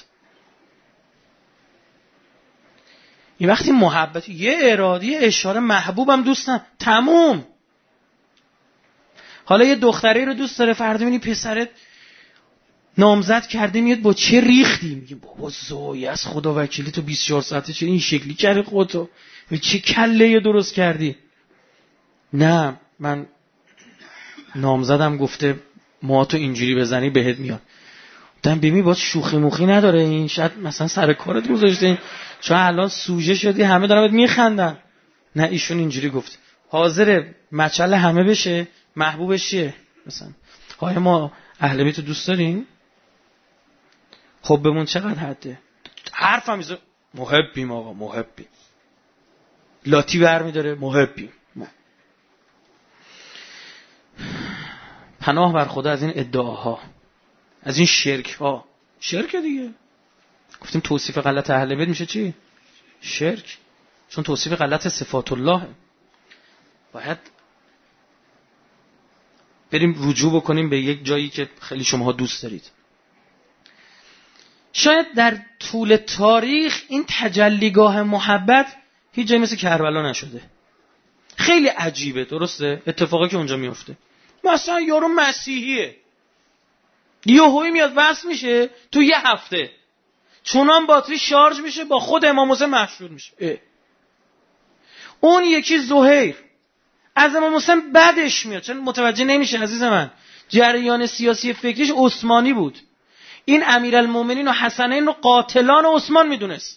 این وقتی محبت یه اراده یه اشاره محبوبم دوست ندارم تموم. حالا یه دختری رو دوست داره، فردا میبینی پسرت نامزد کرده میاد با چه ریختی، میگه بابا زوی از خدا وکیلی تو 24 ساعته چه این شکلی کردی خودتو، چه کله درست کردی. نه من نامزدم گفته ما تو اینجوری بزنی بهت میاد. دم بیمی باید شوخی موخی نداره، این شاید مثلا سر کارت گذاشته چون الان سوژه شدی همه دارن بهت میخندن. نه ایشون اینجوری گفت حاضر مچل همه بشه، محبوبش چیه مثلا. های ما اهل بیت دوست داریم؟ خب بمون چقدر حده. حرفم میزه محبیم آقا محبیم، لاتی برمیداره محبیم. پناه بر خدا از این ادعاها، از این شرک ها. شرک دیگه گفتیم توصیف غلط اهل بیت میشه چی؟ شرک، چون توصیف غلط صفات الله. باید بریم رجوع بکنیم به یک جایی که خیلی شماها دوست دارید. شاید در طول تاریخ این تجلیگاه محبت هیچ جایی مثل کربلا نشده. خیلی عجیبه، درسته؟ اتفاقی که اونجا میفته. مثلا یارو مسیحیه، یهویی میاد وصل میشه تو یه هفته چونان باتری شارژ میشه با خود امام حسین مشهور میشه. اون یکی زهیر از امام حسین بعدش میاد، چون متوجه نمیشه عزیز من جریان سیاسی فکریش عثمانی بود. این امیرالمومنین و حسنین رو قاتلان عثمان میدونست.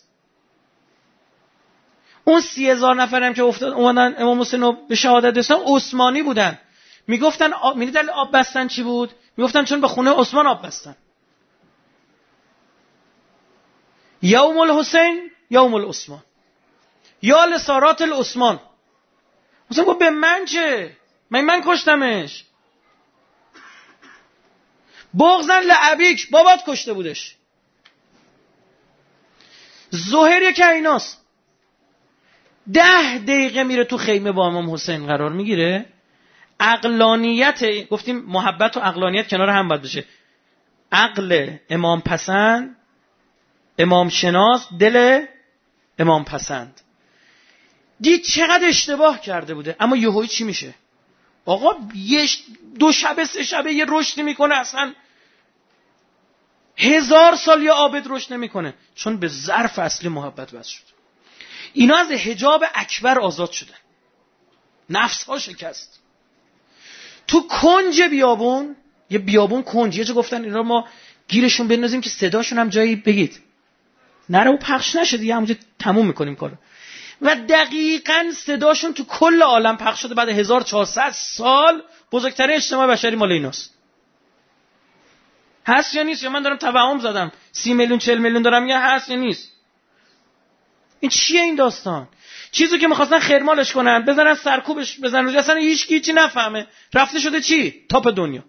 اون 30,000 نفرم که اومدن امام حسین رو به شهادت رسوندن عثمانی بودن. میگفتن دلیل آب بستن چی بود؟ میگفتن چون به خونه عثمان آب بستن. یوم الحسین یوم العثمان یا لسارات العثمان. حسین گفت به من چه؟ من کشتمش. بغضن لعبیک، بابات کشته بودش. زهیر یکی ایناست 10 دقیقه میره تو خیمه با امام حسین قرار میگیره. عقلانیت، گفتیم محبت و عقلانیت کنار هم باید بشه. عقل امام پسند، امام شناس، دل امام پسند. دید چقدر اشتباه کرده بوده، اما یهویی چی میشه؟ آقا 2 شبه 3 شبه یه رشدی میکنه، اصلا 1000 سال یه عابد رشد نمیکنه، چون به ظرف اصلی محبت بس شد. اینا از حجاب اکبر آزاد شدن، نفس ها شکست. تو کنج بیابون، یه بیابون کنج، یه جا گفتن اینا ما گیرشون بندازیم که صداشون هم جایی بگید نره و پخش نشه دیگه، همونجا تموم میکنیم کارو. و دقیقاً صداشون تو کل عالم پخش شده. بعد 1400 سال بزرگترین اجتماع بشری مال ایناست. هست یا نیست؟ یا من دارم توهم زدم 30 میلیون 40 میلیون دارم میگم هست یا نیست؟ این چیه این داستان؟ چیزی که می‌خواستن خرمالش کنن، بزنن سرکوبش، بزنن اصلا هیچی نفهمه، رفته شده چی؟ تاپ دنیا.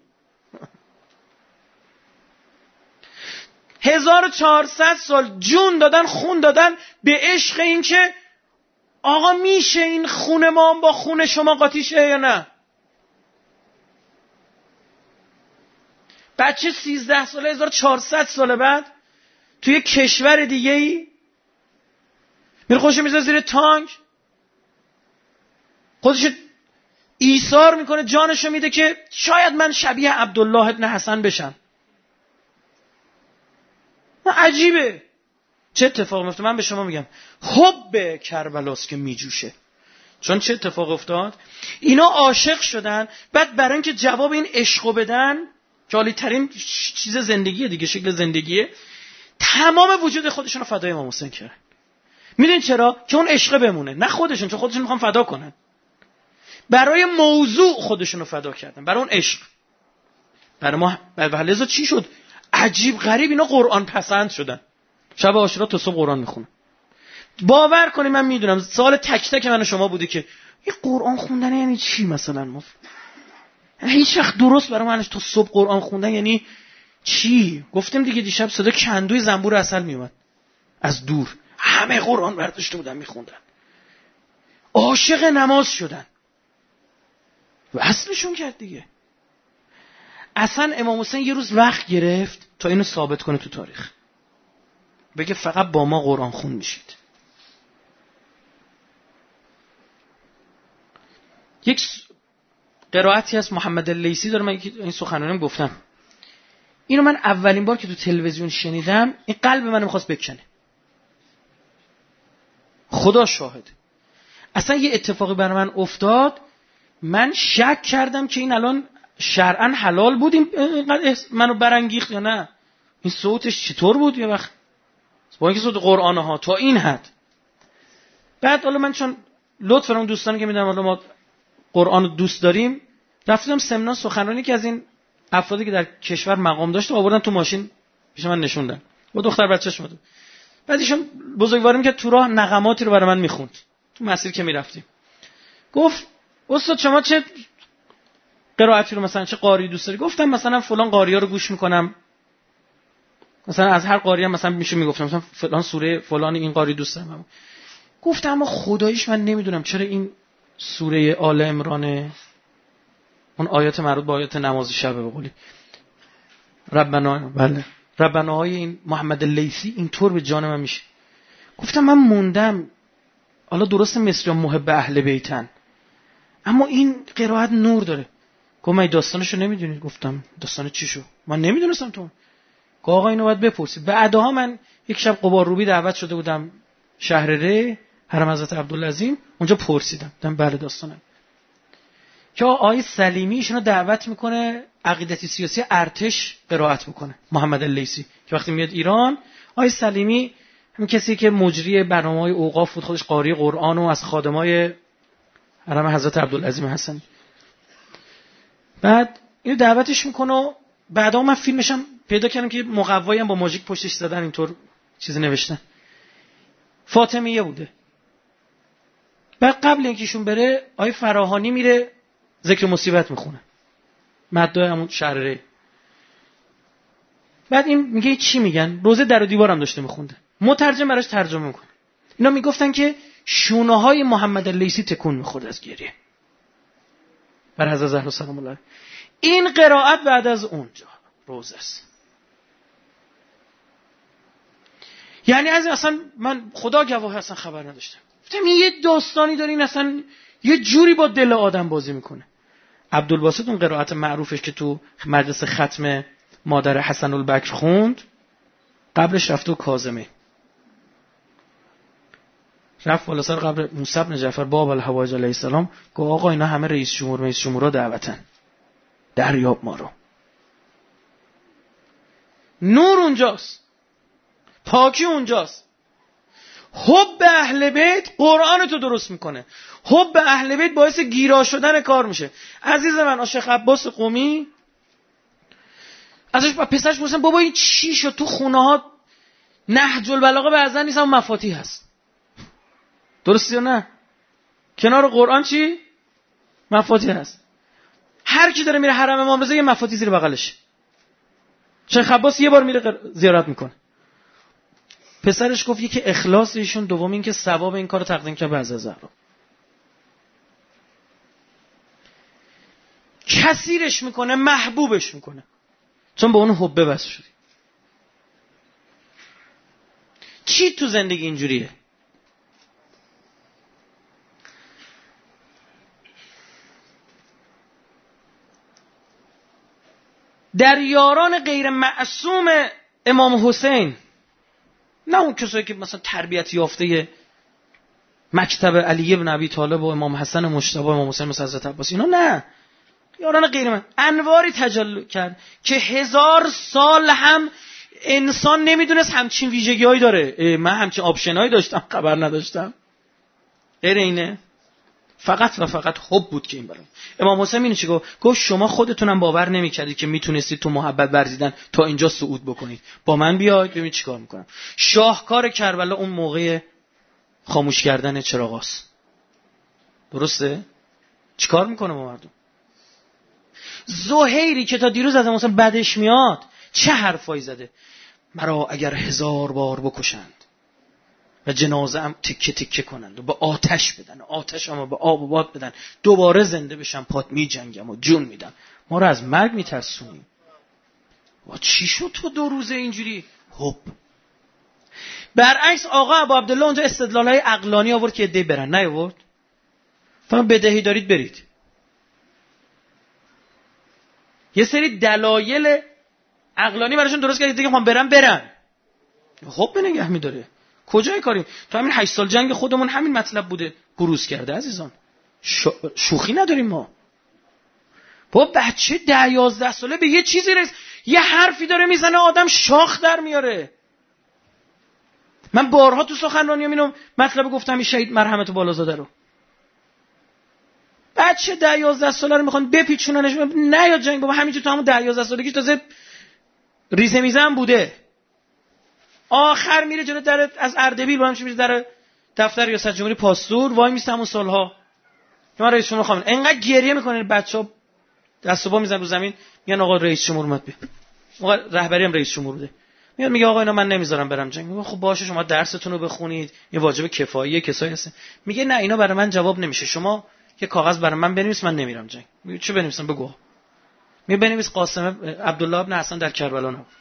1400 سال جون دادن، خون دادن به عشق این که آقا میشه این خون ما با خون شما قاطی شه یا نه؟ بچه 13 ساله 1400 سال بعد توی کشور دیگه ای میره خودشو میذاره زیر تانک، خودشو ایثار میکنه، جانشو میده که شاید من شبیه عبدالله ابن حسن بشم. عجیبه چه اتفاق میفته. من به شما میگم حب کربلاست که میجوشه. چون چه اتفاق افتاد؟ اینا عاشق شدن، بعد برای اینکه جواب این عشقو بدن، جالی ترین چیز زندگیه دیگه، شکل زندگیه، تمام وجود خودشون رو فدای امام حسین کردن. میدونین چرا؟ که اون عشق بمونه، نه خودشون، چون خودشون میخوان فدا کنن. برای موضوع خودشون رو فدا کردن، برای اون عشق. برای ما لذا چی شد؟ عجیب غریب اینا قرآن پسند شدن. شب عاشورا تا صبح قرآن میخونن. باور کنید من میدونم سوال تک تک من و شما بوده که این قرآن خوندن یعنی چی مثلا؟ ما هیچ وقت درست برای منش تا صبح قرآن خوندن یعنی چی؟ گفتیم دیگه دیشب صدا کندوی زنبور عسل میومد از دور، همه قرآن برداشته بودن میخوندن، عاشق نماز شدن و اصلشون کرد دیگه. اصلا امام حسین یه روز وقت گرفت تا اینو ثابت کنه تو تاریخ، بگه فقط با ما قرآن خون میشید. یک قرائتی از محمد اللیثی داره، من این سخنرانیم گفتم، اینو من اولین بار که تو تلویزیون شنیدم این قلب منو می‌خواست بکنه. خدا شاهد. اصلا یه اتفاقی برای من افتاد، من شک کردم که این الان شرعاً حلال بود اینقدر منو برانگیخت یا نه. این صوتش چطور بود یه وقت؟ با اینکه صوت قرآنه ها تا این حد. بعد حالا من چون لطف فرام دوستانی که میدونم حالا ما قرآن رو دوست داریم، رفتم سمینار سخنرانی که از این افرادی که در کشور مقام داشت آوردن تو ماشین پیش من نشوندن. با دختر بچه‌ش بود. بعد ایشون بزرگواریم که تو راه نغماتی رو برای من میخوند تو مسیر که میرفتیم. گفت استاد شما چه قرائتی رو مثلا چه قاری دوست داری؟ گفتم مثلا فلان قاری‌ها رو گوش میکنم، مثلا از هر قاری هم مثلا میشه میگفتم مثلا فلان سوره فلان این قاری دوست دارم. گفتم اما خداییش من نمیدونم چرا این سوره آل عمران، اون آیات مربوط به آیات نماز شب به قولی ربنا های این محمد اللیثی اینطور به جان من میشه. گفتم من موندم، حالا درسته مصری محب اهل بیتن اما این قرائت نور داره. گفت من داستانشو نمیدونید؟ گفتم داستان چی شو؟ من نمیدونستم. تو گفت آقا اینو باید بپرسید. بعدها من یک شب قبارروبی دعوت شده بودم شهر ری حرم حضرت عبدالعظیم، اونجا پرسیدم دیدم بله داستانم که آقای سلیمی ایشونو دعوت میکنه عقیدتی سیاسی ارتش قرائت میکنه، محمد اللیثی که وقتی میاد ایران، آقای سلیمی همین کسی که مجری برنامه‌های اوقاف بود، خودش قاری قرآن و از خادمای حرم حضرت عبدالعظیم حسن. بعد اینو دعوتش میکنه و بعدا من فیلمشم پیدا کردم که مقوایی هم با ماژیک پشتش زدن اینطور چیزی نوشتن. فاطمیه بوده. بعد قبل اینکه ایشون بره آقای فراهانی میره ذکر مصیبت میخونه مدعای همون شهر ری. بعد این میگه چی میگن؟ روزه در و دیوارم داشته میخونده، مترجم براش ترجمه میکنه. اینا میگفتن که شونه های محمد اللیثی تکون میخورد از گریه بر حضرت زهرا سلام الله. این قرائت بعد از اونجا روزه است. یعنی از اصلا من خدا گواه اصلا خبر نداشتم. گفتم این یه داستانی داره، این اصلا یه جوری با دل آدم بازی میکنه. عبدالباسط اون قرائت معروفش که تو مجلس ختم مادر حسن البکر خوند، قبلش رفت و کاظمی رفت بالا سر قبر موسی بن جعفر باب الحوائج علیه السلام، گفت آقا اینا همه رئیس جمهورا دعوتن، دریاب ما رو. نور اونجاست، پاکی اونجاست. حب اهل بیت قرآن تو درست میکنه. حب اهل بیت باعث گیرا شدن کار میشه. عزیز من شیخ عباس قمی ازش پسرش پرسیدن بابا این چی شد تو خونه ها نهج البلاغه بعضا نیست اما مفاتیح هست. درسته یا نه؟ کنار قرآن چی؟ مفاتیح هست. هر کی داره میره حرم امام رضا یه مفاتیح زیر بغلشه. شیخ عباس یه بار میره زیارت میکنه. پسرش گفت یکی اخلاص ایشون، دوم این که ثواب این کارو تقدیم کرد به حضرت زهرا. کثیرش میکنه، محبوبش میکنه، چون به اون حب بس شدی. چی تو زندگی اینجوریه؟ در یاران غیر معصوم امام حسین، نه اون کسایی که مثلا تربیت یافته مکتب علی ابن ابی طالب و امام حسن مجتبی و امام حسین مثل حضرت عباس، اینا نه، یاران غیر من انواری تجلی کرد که 1000 سال هم انسان نمیدونست همچین ویژگی‌هایی داره. من همچین آپشنایی داشتم خبر نداشتم. غیر اینه فقط و فقط حب بود که این برام. امام حسین اینو چی گفت شما خودتونم باور نمی‌کردید که میتونستید تو محبت ورزیدن تا اینجا صعود بکنید، با من بیاید ببینید چیکار میکنم. شاهکار کربلا اون موقع خاموش کردن چراغاست. درسته؟ چیکار میکنه با مردم؟ زهیری که تا دیروز از امام حسین بدش میاد چه حرفایی زده؟ مرا اگر 1000 بار بکشند و جنازه هم تکه تکه کنند و به آتش بدن، آتش هم به آب و باد بدن، دوباره زنده بشم پات می جنگم و جون میدم. ما رو از مرگ میترسونی. و چی شد تو 2 روزه اینجوری؟ حب. برعکس آقا ابو عبدالله اونجا استدلالای عقلانی آورد که عده برن، نیاورد. فهم بدهی دارید برید. یه سری دلایل عقلانی براشون درست کرد دیگه، هم برن. حب به نگه می‌داره. کجای کاریم؟ تو همین 8 سال جنگ خودمون همین مطلب بوده بروز کرده عزیزان. شوخی نداریم ما. با بچه 10-11 ساله به یه چیزی رسید، یه حرفی داره میزنه آدم شاخ در میاره. من بارها تو سخنرانیام اینو مطلب گفتم، این شهید مرحمت بالازاده رو. بچه 10-11 ساله رو میخوان بپیچوننش، نه یا جنگ بابا، همینجوری تو همون 10-11 سالگی تازه ریزه میزه هم بوده. آخر میره جلو در از اردبیل با همش میره در دفتر ریاست جمهوری پاستور، وای میستم اون سالها که من رئیس جمهور خواهم. انقدر گریه میکنه بچه‌ها، دست و پا میزنن رو زمین، میگن آقا رئیس جمهور اومد بیا. آقا رهبری هم رئیس جمهور بوده. میگه آقا اینا من نمیذارم برم جنگ. میگه خب باشه شما درستون رو بخونید، این واجب کفاییه کسایی هست. میگه نه اینا برای من جواب نمیشه، شما یه کاغذ برای من بنویس، من نمیرم جنگ. میگه چی بنویسم؟ بگو. میگه بنویس قاسم عبدالله ابن حسن در کربلا نبود.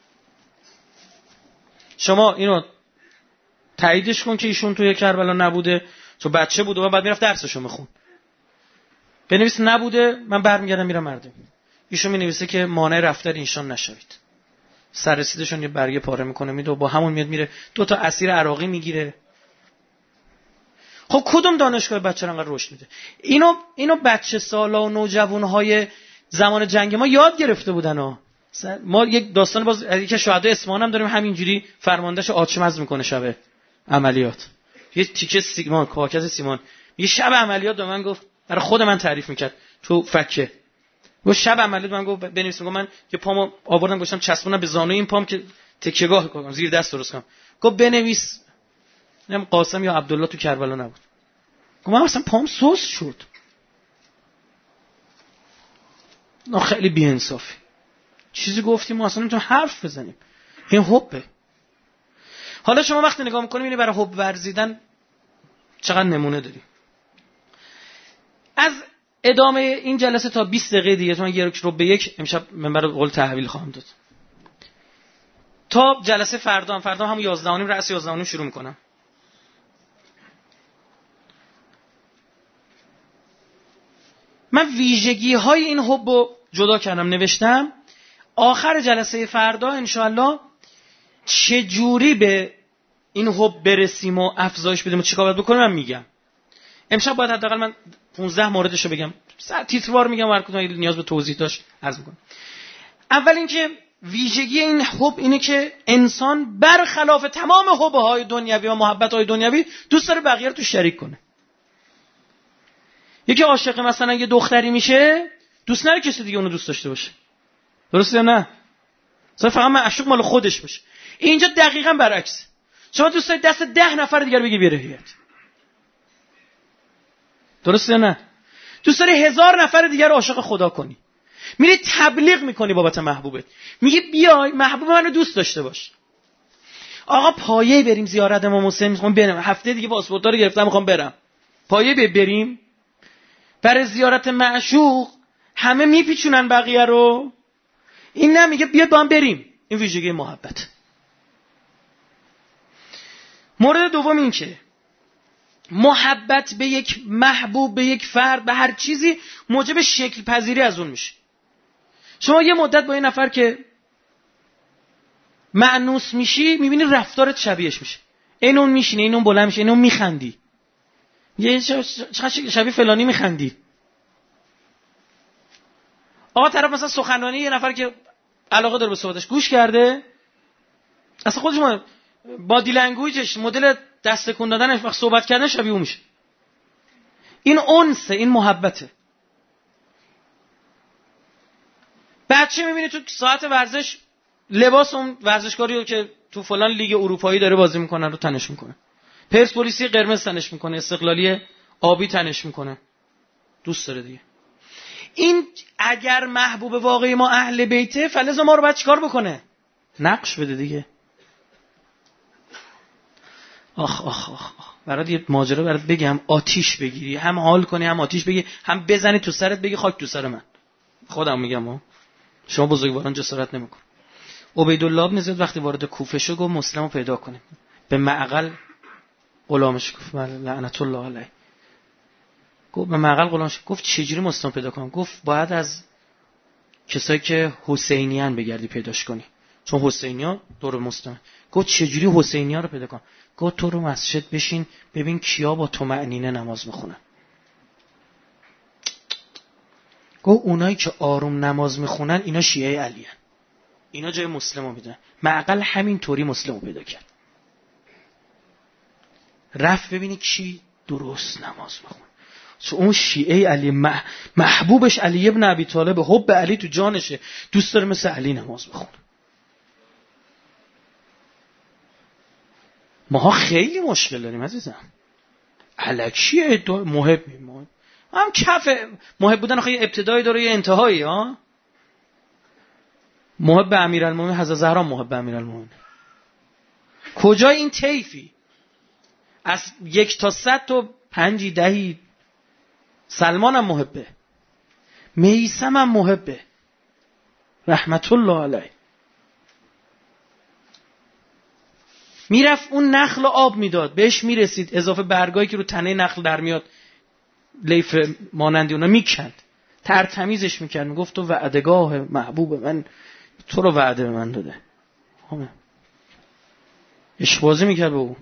شما اینو تاییدش کن که ایشون توی کربلا نبوده، چون بچه بوده و بعد میرفت درسشو میخون. بنویس نبوده، من برمیگردم میرم مردم. ایشون مینویسه که مانع رفتن ایشان نشوید. سر رسیدشون یه برگه پاره میکنه میده و با همون میاد میره 2 تا اسیر عراقی میگیره. خب کدوم دانشگاه بچه رو انقدر رشد میده؟ اینو بچه سالا و نوجوانهای زمان جنگ ما یاد گرفته بودن ها. ما یک داستان باز یک شهدای اصفهان هم داریم، همینجوری فرماندهش آچمز میکنه شب عملیات. یه تیکه سیمان کاغذ سیمان، یه شب عملیات به من گفت، برای خود من تعریف میکرد تو فکه. گفت شب عملیات من گفت بنویس. میگم من یه پامو آوردم گفتم چسبونم به زانوی این پام که تکیهگاه کنم، زیر دست درست کنم. گفت بنویس نم قاسم یا عبدالله تو کربلا نبود. گفت من اصلا پام سوس شد. نه خیلی بی‌انصافی. چیزی گفتیم ما اصلا نمیتونیم حرف بزنیم. این حبه. حالا شما وقتی نگاه میکنیم اینه برای حب ورزیدن چقدر نمونه داریم. از ادامه این جلسه تا 20 دقیقه دیگه، تو من 1:01 امشب منبر قول تحویل خواهم داد. تا جلسه فردا همون 11:30 رأس 11:30 شروع میکنم. من ویژگی های این حب رو جدا کردم، نوشتم آخر جلسه فردا انشاءالله چه جوری به این حب برسیم و افزایش بدیم و چیکار باید بکنیم من میگم. امشب باید حداقل من 15 موردش رو بگم، تیتروار میگم و هر کدوم نیاز به توضیح داشت عرض میکنم. اول اینکه ویژگی این حب اینه که انسان برخلاف تمام حب‌های دنیوی و محبت‌های دنیوی دوست داره بقیه رو تو شریک کنه. یکی عاشق مثلا یه دختری میشه، دوست نداره کسی دیگه اونو دوست داشته باشه. درسته یا نه؟ فقط معشوق مال خودش باشه. اینجا دقیقاً برعکس. شما دوست دارید دست 10 نفر دیگر بگی بیاره هیئت. درسته نه؟ دوست داری 1000 نفر دیگر رو عاشق خدا کنی، میری تبلیغ میکنی بابت محبوبت، میگی بیای محبوب منو دوست داشته باش. آقا پایه بریم زیارت امام حسین، میخوام برم، هفته دیگه پاسپورت رو گرفتم میخوام برم، پایه بریم برای زیارت معشوق. همه میپیچونن بقیه رو، این نمیگه بیاد با هم بریم. این ویژگی محبت. مورد دوم این که محبت به یک محبوب، به یک فرد، به هر چیزی موجب شکل پذیری از اون میشه. شما یه مدت با این نفر که مأنوس میشی، میبینی رفتارت شبیهش میشه. این اون میشینه، این اون بلند میشه، این اون میخندی، یه شبیه فلانی میخندی. آقا طرف مثلا سخنرانی یه نفر که علاقه داره به صحبتش گوش کرده، اصلا خودش بادی لنگویجش، مدل دست تکون دادنش، وقت صحبت کردن شبیه اون میشه. این انسه، این محبته. بچه میبینی تو ساعت ورزش لباس اون ورزشکاری رو که تو فلان لیگ اروپایی داره بازی میکنه رو تنش میکنه، پرسپولیسی قرمز تنش میکنه، استقلالی آبی تنش میکنه، دوست داره دیگه. این اگر محبوب واقعی ما اهل بیته، فلزا ما رو باید چیکار بکنه؟ نقش بده دیگه. آخ آخ آخ آخ، برات یه ماجرا برات بگم، آتیش بگیری، هم حال کنی، هم آتیش بگی، هم بزنی تو سرت بگی خاک تو سر من. خودم میگم شما بزرگواران جسارت نمیکن. عبیدالله بن زید وقتی وارد کوفه شد گفت مسلمو پیدا کنیم، به معقل غلامش گفت لعنت الله علیه، گفت به معقل غلامش گفت چجوری مسلم پیدا کنم؟ گفت باید از کسایی که حسینیان بگردی پیداش کنی، چون حسینیا دور مسلمه. گفت چجوری حسینیا رو پیدا کنم؟ گفت تو رو مسجد بشین ببین کیا با طمأنینه نماز میخونن. گفت اونایی که آروم نماز میخونن اینا شیعه علی هن. اینا جای مسلمو میدن. معقل همین طوری مسلمو پیدا کرد. رفت ببینی کی درست نماز میخونه. چون اون شیعه علی محبوبش علی ابن ابی طالب، حب علی تو جانشه، دوست داره مثل علی نماز بخونه. ماها خیلی مشکل داریم عزیزم. الکیه محبیم، هم کف محب بودن آخه یه ابتدایی داره یه انتهایی. ها محب امیرالمومنین حضرت زهرا محب امیرالمومنین، کجا این طیفی از 1 تا 100 تو 5 10 سلمانم محبه، میثم هم محبه رحمت الله علیه. میرفت اون نخل آب میداد، بهش میرسید، اضافه برگایی که رو تنه نخل در میاد لیف مانندی اونا میکند، ترتمیزش میکرد، میگفت تو وعدگاه محبوب من، تو رو وعده به من داده. اشبازی میکرد به او.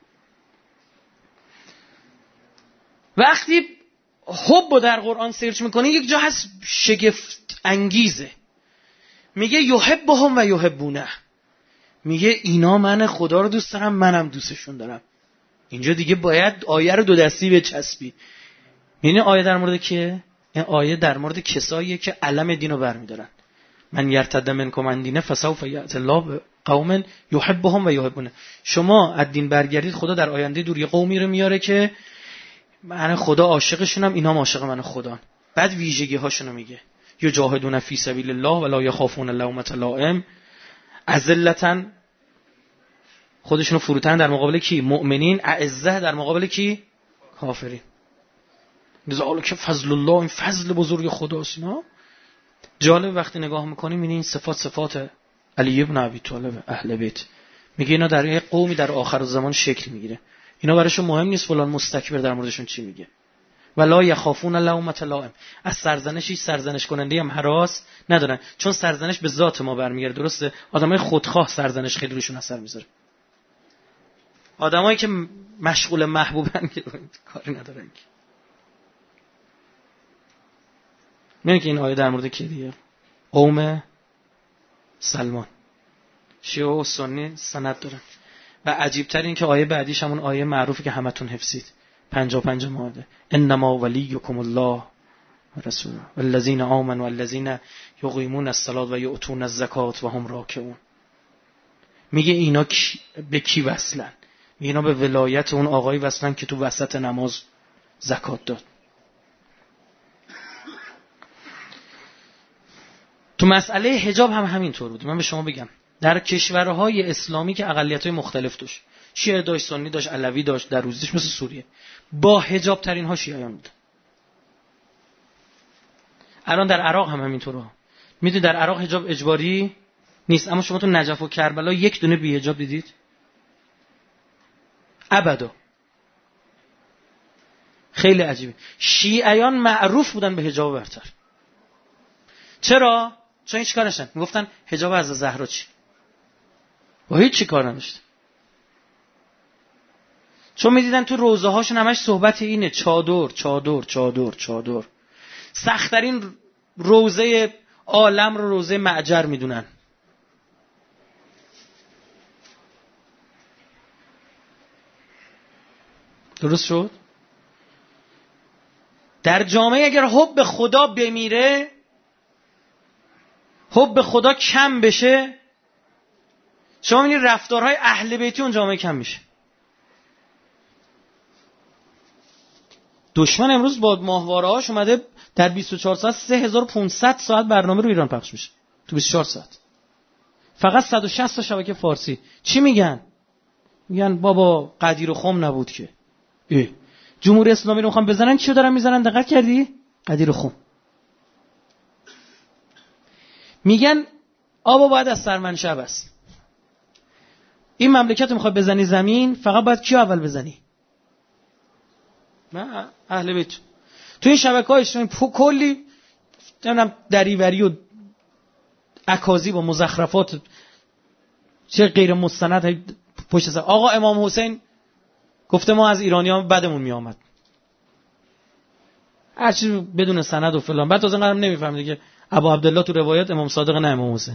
وقتی حب در قرآن سرچ میکنی یک جا هست شگفت انگیزه، میگه یحبهم و یحبونه، میگه اینا من خدا رو دوست دارم، منم دوستشون دارم. اینجا دیگه باید آیه رو 2 دستی بچسبی. یعنی آیه در مورد کیه؟ این آیه در مورد کساییه که علم دین رو برمیدارن. من یرتد منکم عن دینه فسوف یأتی الله بقوم یحبهم و یحبونه. شما از دین برگردید، خدا در آینده دور یه قومی رو میاره که من خدا عاشقشونم، اینا هم عاشق من خدا. بعد ویژگی هاشونو میگه، یجاهدون فی سبیل الله ولا یخافون لومة لائم، اذلة خودشونو فروتن در مقابل کی؟ مؤمنین، اعزه در مقابل کی؟ کافرین. ذالک فضل الله، این فضل بزرگ خداست. نه جالب وقتی نگاه میکنیم میبینی این صفات علی ابن ابی طالب اهل بیت. میگه اینا در یک قومی در آخر زمان شکل میگیره، اینا براشون مهم نیست فلان مستکبر در موردشون چی میگه. ولا یخافون لومة لائم، از سرزنشی سرزنش کننده هم هراس ندارن، چون سرزنش به ذات ما برمیگرده. درسته آدمای خودخواه سرزنش خیلی روشون اثر میذاره، آدمایی که مشغول محبوبن که کاری ندارن. میگه که این آیه در مورد کی دیگه؟ قوم سلمان. شیعه و سنی سند دارن. و عجیب‌تر این که آیه بعدیش همون آیه معروفی که همتون حفظید، 55 ماده، انما ولیکم الله و رسوله والذین آمنوا والذین یقیمون الصلاة و یؤتون الزکات و هم راکعون. میگه اینا به کی وصلن؟ میگه اینا به ولایت اون آقایی وصلن که تو وسط نماز زکات داد. تو مسئله حجاب هم همینطور بود. من به شما بگم در کشورهای اسلامی که اقلیت‌های مختلف داشت، شیعه داشت، سنی داشت، علوی داشت، دروزی مثل سوریه، با حجاب ترین ها شیعیان بود. الان در عراق هم همینطوره. میدونید در عراق حجاب اجباری نیست، اما شما تو نجف و کربلا یک دونه بی حجاب دیدید؟ ابدا. خیلی عجیبه. شیعیان معروف بودن به حجاب برتر. چرا؟ چون هیچ کار نشدن. میگفتن حجاب از زهرا چی؟ و هیچ چی کار نداشت. چون میدیدن تو روزه هاشون همش صحبت اینه، چادر چادر چادر چادر. سخت‌ترین روزه عالم رو روزه معجر میدونن. درست شد؟ در جامعه اگر حب خدا بمیره، حب خدا کم بشه، شما می‌بینید رفتارهای اهل بیتی اون جامعه کم میشه. دشمن امروز با ماهواره‌هاش اومده در 24 ساعت 3500 ساعت برنامه رو ایران پخش میشه. تو 24 ساعت. فقط 160 تا شبکه فارسی. چی میگن؟ میگن بابا قدیر و خم نبود که. جمهوری اسلامی رو میخوام بزنن، چیو دارن میزنن؟ دقت کردی؟ قدیر و خم. میگن آبا باید از سرمنشأ است. این مملکت رو میخوای بزنی زمین، فقط باید کیو اول بزنی؟ نه اهل بیت. تو این شبکه‌های اجتماعی کلی نمیدونم دریوری و اکاذیب و مزخرفات چه غیر مستند پشت سر. آقا امام حسین گفته ما از ایرانی‌ها بدمون میآمد. هر چیز بدون سند و فلان. بعد تازه انقدرم نمیفهمید دیگه. ابو عبدالله تو روایت امام صادق نه امام حسین.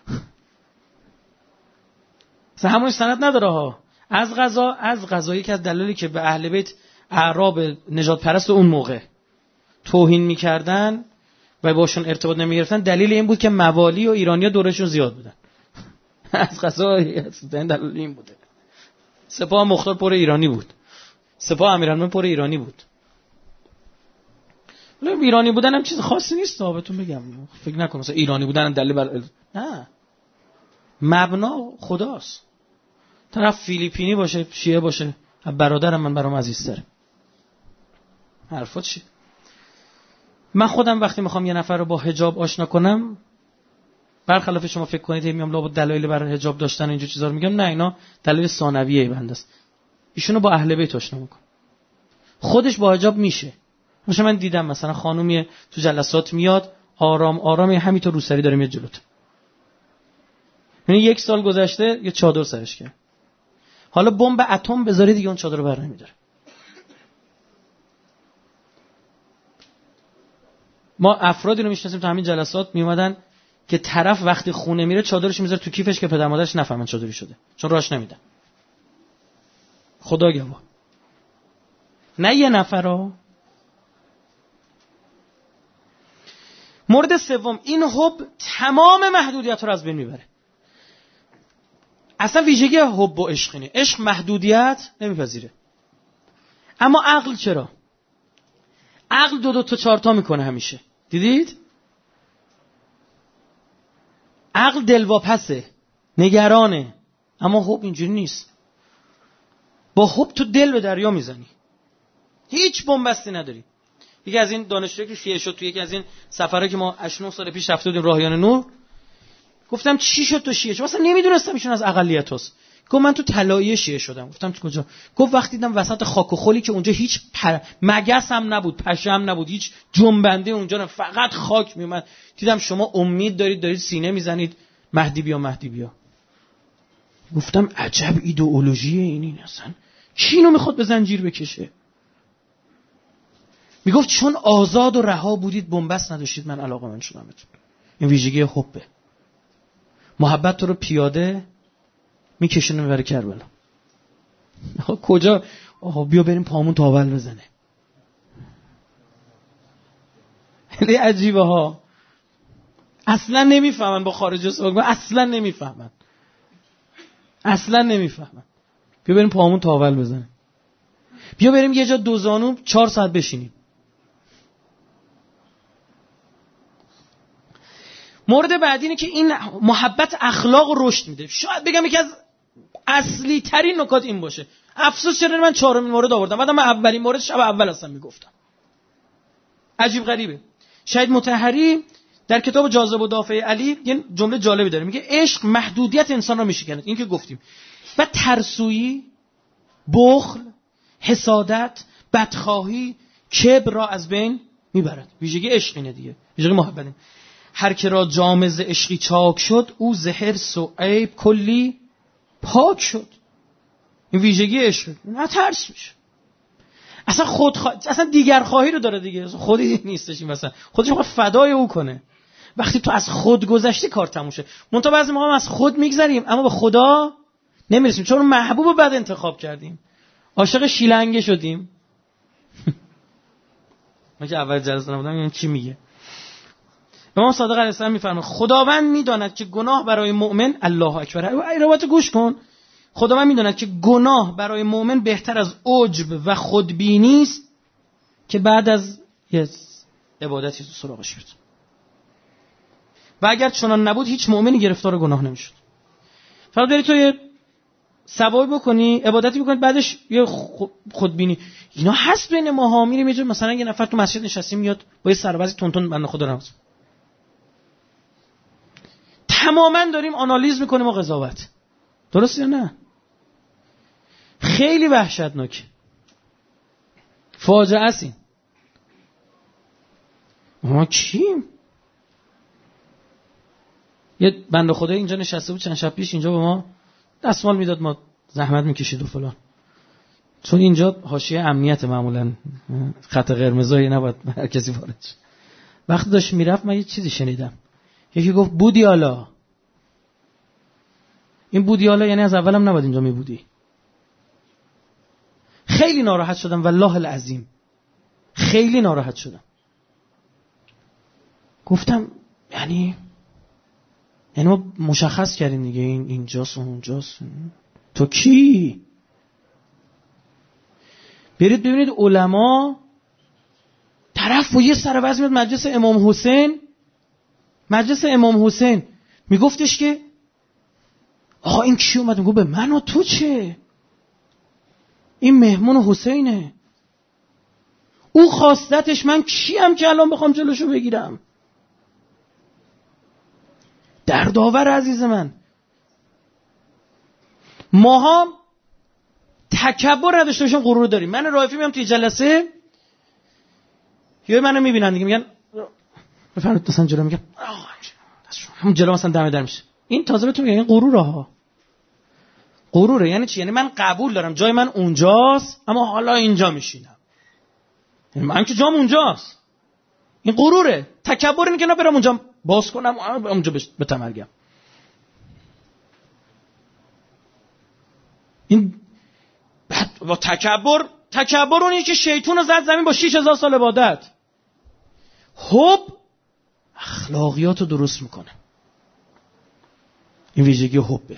همون سند نداره ها. از قضا یکی از دلایلی که به اهل بیت اعراب نجات پرست اون موقع توهین میکردن و باشون ارتباط نمیگرفتن، دلیل این بود که موالی و ایرانی‌ها دورشون زیاد بودن. از قضا دلیل این بوده. سپاه مختار پر ایرانی بود. سپاه امیرالمومنین پر ایرانی بود. ایرانی بودن هم چیز خاصی نیست بهتون بگم. فکر نکن مثلا ایرانی بودن دلیل بر نه. مبنا خداست. طرف فیلیپینی باشه، شیعه باشه، برادرم من برام عزیزتره. حرفا چی؟ من خودم وقتی میخوام یه نفر رو با حجاب آشنا کنم، برخلاف شما فکر کنید میام لابد دلایل برای حجاب داشتن اینجور چیزا رو میگم، نه اینا دلیل ثانویه بنده است. ایشونو با اهل بیت آشنا میکنه. خودش با حجاب میشه. مثلا من دیدم مثلا خانومی تو جلسات میاد آرام آرام همینطور روسری داره میاد جلوت. یعنی 1 سال گذشته یه چادر سرش کرد. حالا بمب اتم بذاری دیگه اون چادر رو بر نمیداره. ما افرادی رو میشناسیم تو همین جلسات میومدن که طرف وقتی خونه میره چادرش میذاره تو کیفش که پدر مادرش نفهمن چادری شده، چون راش نمیدن. خدا گواه. نه یه نفرا. مورد سوم، این حب تمام محدودیت رو از بین میبره. اصلا ویژگی حب و عشق اینه. عشق محدودیت نمیپذیره. اما عقل چرا؟ عقل 2 تا 4 تا میکنه همیشه. دیدید؟ عقل دلواپسه، نگرانه. اما حب اینجوری نیست. با حب تو دل به دریا میزنی. هیچ بنبستی نداری. یکی از این دانشجویی که شیعه شد تو یکی از این سفرها که ما 8-9 سال پیش رفته بودیم راهیان نور، گفتم چی شد تو شیعه شد؟ اصلا نمیدونستم ایشون از اقلیت هست. گفت من تو طلایه شیعه شدم. گفتم کجا؟ گفت وقتی دیدم وسط خاک و خلی که اونجا هیچ مگس هم نبود، پشه هم نبود، هیچ جنبنده اونجا نه، فقط خاک میومد. دیدم شما امید دارید سینه میزنید مهدی بیا مهدی بیا. گفتم عجب ایدئولوژی این اصلا کی اینو میخواد به زنجیر بکشه؟ میگفت چون آزاد و رها بودید بنبست نداشتید من علاقه‌مند شدم بهتون. این ویژگی حبه. محبت تو رو پیاده میکشونه میبره کربلا. کجا؟ آها بیا بریم پامون تاول بزنه. خیلی عجیبه ها. اصلا نمیفهمن با خارجی صحبت، اصلا نمیفهمن. بیا بریم پامون تاول بزنه. بیا بریم یه جا 2 زانو 4 ساعت بشینیم. مورد بعدی اینه که این محبت اخلاق رو رشد میده. شاید بگم یکی از اصلی ترین نکات این باشه. افسوس چرا من چهارمین مورد آوردم، بعد من اولین مورد شب اول اصلا میگفتم. عجیب غریبه. شهید مطهری در کتاب جاذبه و دافع علی یه جمله جالبی داره، میگه عشق محدودیت انسان رو میشکنه. این که گفتیم. و ترسویی، بخل، حسادت، بدخواهی، کبر را از بین میبرد. ویژگی عشق اینه دیگه، ویژگی محبت. هر که را جام ز عشقی چاک شد، او ز حرص و عیب کلی پاک شد. این ویژگی عشق. نه ترس میشه. اصلا اصلا دیگر خواهی رو داره دیگه، خودی نیستش این مثلا خودش رو فدای او کنه. وقتی تو از خود گذشتی کار تموم شه. منتها بعضی موقع از خود میگذریم اما به خدا نمیرسیم، چون محبوب بد انتخاب کردیم، عاشق شیلنگه شدیم. من که اول جلسه نبودم این چی میگه؟ امام صادق علیه السلام میفرماید خداوند میداند که گناه برای مؤمن، الله اکبر، روایت گوش کن، خداوند میداند که گناه برای مؤمن بهتر از عجب و خودبینی است که بعد از یه عبادتی سراغش بیاد. و اگر چنان نبود هیچ مؤمنی گرفتار گناه نمیشد. فقط داری تو یه ثواب بکنی، عبادتی بکنی، بعدش یه خودبینی. اینا هست بین ماها. میریم یه جا مثلا یه نفر تو مسجد نشسته میاد با یه سربازی تونتون بنده خدا نماز، تماما داریم آنالیز میکنیم و قضاوت. درست یا نه؟ خیلی وحشتناکه، فاجعه است. این ما کیم؟ یه بنده خدا اینجا نشسته بود چند شب پیش، اینجا به ما دستمال میداد، ما زحمت میکشید و فلان، چون اینجا حاشیه امنیت معمولا خط قرمزایی نباید هر کسی وارد شه. وقتی داشت میرفت من یه چیزی شنیدم، یکی گفت بودیالا. این بودیالا یعنی از اولم نباید اینجا میبودی. خیلی ناراحت شدم والله العظیم، خیلی ناراحت شدم. گفتم یعنی ما مشخص کردیم دیگه این اینجاست و اونجاست. تو کی؟ برید ببینید علما، طرف با یه سر وزن میاد مجلس امام حسین میگفتش که آقا این کی اومد؟ میگه به من و تو چه؟ این مهمون حسینه، او خواستتش، من کیم که الان بخوام جلوشو بگیرم؟ دردآور عزیز من. ماها تکبر نداشته باشیم، غرور داریم. من رایفی میام توی جلسه، یا منو میبینن دیگه، میگن بفرمایید مثلا جلو، میگم همون جلو مثلا دم در میشه. این تازه بهتون میگم این غروره ها. غروره یعنی چی؟ یعنی من قبول دارم جای من اونجاست اما حالا اینجا میشینم، یعنی من که جام اونجاست. این غروره. تکبر اینه که نه برم اونجا باز کنم، اونجا به تمرگم. این با تکبر اونیه که شیطون رو زد زمین با 6000 سال عبادت. حب اخلاقیات رو درست میکنه. این ویژگی حبه.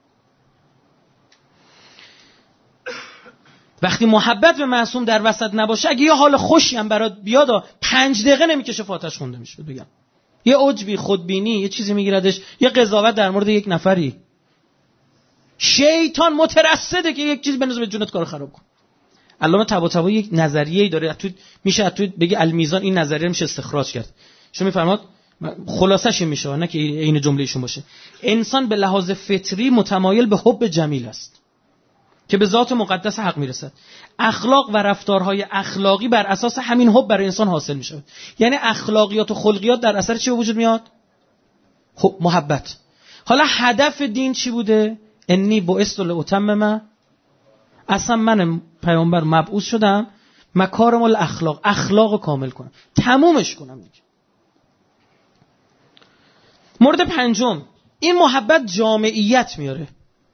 وقتی محبت به معصوم در وسط نباشه، اگه یه حال خوشی هم برات بیاد 5 دقیقه نمیکشه فاتحش خونده میشه. بگم یه عجبی، خودبینی، یه چیزی میگیردش، یه قضاوت در مورد یک نفری، شیطان مترصده که یک چیزی بنوزه به جونت کارو خراب کن. علامه طباطبایی یک نظریه‌ای داره، میشه تو بگی المیزان، این نظریه میشه استخراج کرد. شما میفرماد خلاصش میشه، نه که این جمله ایشون باشه. انسان به لحاظ فطری متمایل به حب جمیل است که به ذات مقدس حق میرسد. اخلاق و رفتارهای اخلاقی بر اساس همین حب برای انسان حاصل میشه. یعنی اخلاقیات و خلقیات در اثر چی به وجود میاد؟ خب محبت. حالا هدف دین چی بوده؟ انی بعثت لاتمم، اصلا من پیامبر مبعوث شدم مکارم الاخلاق، اخلاق کامل کنم، تمومش کنم دیگه. مورد پنجم، این محبت جامعیت میاره.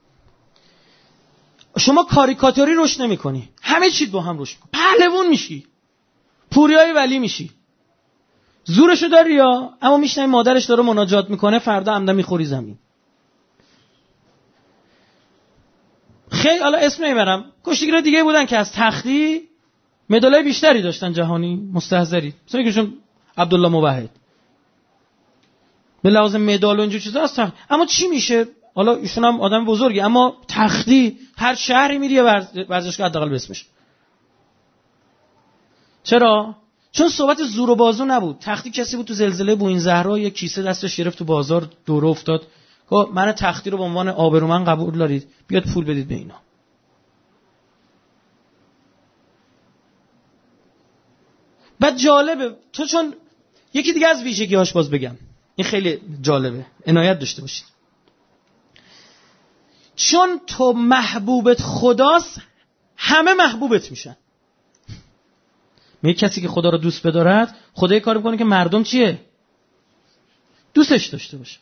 شما کاریکاتوری روش نمی کنی، همه چیز با هم روش میکنی، پهلوون میشی، پوریای ولی میشی. زورشو داری یا اما میشنی مادرش داره مناجات میکنه، فردا عمدن میخوری زمین. خیلی حالا اسم نمیبرم، کشتیگیرای دیگه بودن که از تختی مدالای بیشتری داشتن جهانی، مستحضری، مثلا یکیشون عبدالله موحد. به لحاظ مدال و اینجور چیزا هست. اما چی میشه؟ حالا ایشون هم آدم بزرگی، اما تختی هر شهری میری یه ورزشگاه حداقل بسمش. چرا؟ چون صحبت زور و بازو نبود. تختی کسی بود تو زلزله بوئین زهرا یه کیسه دستش گرفت تو بازار دور افتاد، گفت من تختی رو به عنوان آبرومند قبول دارید، بیاد پول بدید به اینا. بعد جالبه تو، چون یکی دیگه از ویژگی‌هاش باز بگم، این خیلی جالبه، عنایت داشته باشید. چون تو محبوبت خداست، همه محبوبت میشن. میگه کسی که خدا رو دوست بدارد، خدا یه کاری میکنه که مردم چیه؟ دوستش داشته باشه.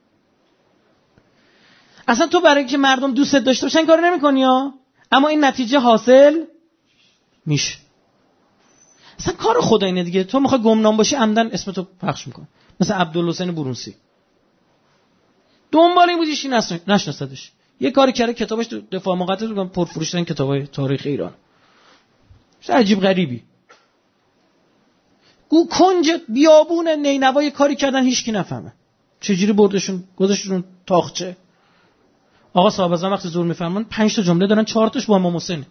اصلا تو برای اینکه مردم دوستت داشته باشن کار نمی‌کنی ها، اما این نتیجه حاصل میشه. اصلا کار خدا اینه دیگه. تو میخوای گمنام باشی عمدن اسمتو پخش میکنه. مثلا عبدالحسین برونسی دنبال این بودیش نشناسدش، یه کاری کرده کتابش تو دفاع مقدس پرفروش شدن کتابای تاریخ ایران. چه عجیب غریبی. کنج بیابون نینوا یه کاری کردن هیچکی نفهمه. چجوری بردشون گذاشتشون تاخچه. آقا صاحب اعظم وقتی ظهور میفرمان 5 تا جمله دارن، 4 تاش با امام حسین.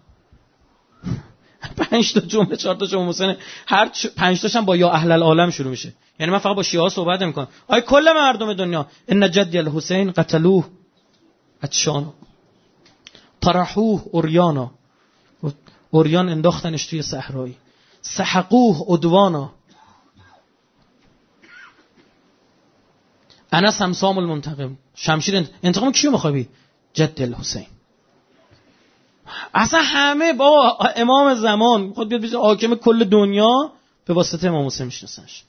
5 تا جمله 4 تاش امام حسین، هر 5 تاش هم با یا اهل العالم شروع میشه. یعنی من فقط با شیعه ها صحبت نمیکنم. آی کل مردم دنیا، ان جدی الحسین قتلوه اتشان طرحوه اوریانا، اوریان انداختنش توی صحرایی، سحقوه عدوانا، انا سمسام المنتقم، شمشیر انتقام کیو میخوای؟ جد الحسین. اصلا همه با امام زمان خود بیاد بشه حاکم کل دنیا، به واسطه امام حسین میشناسنش.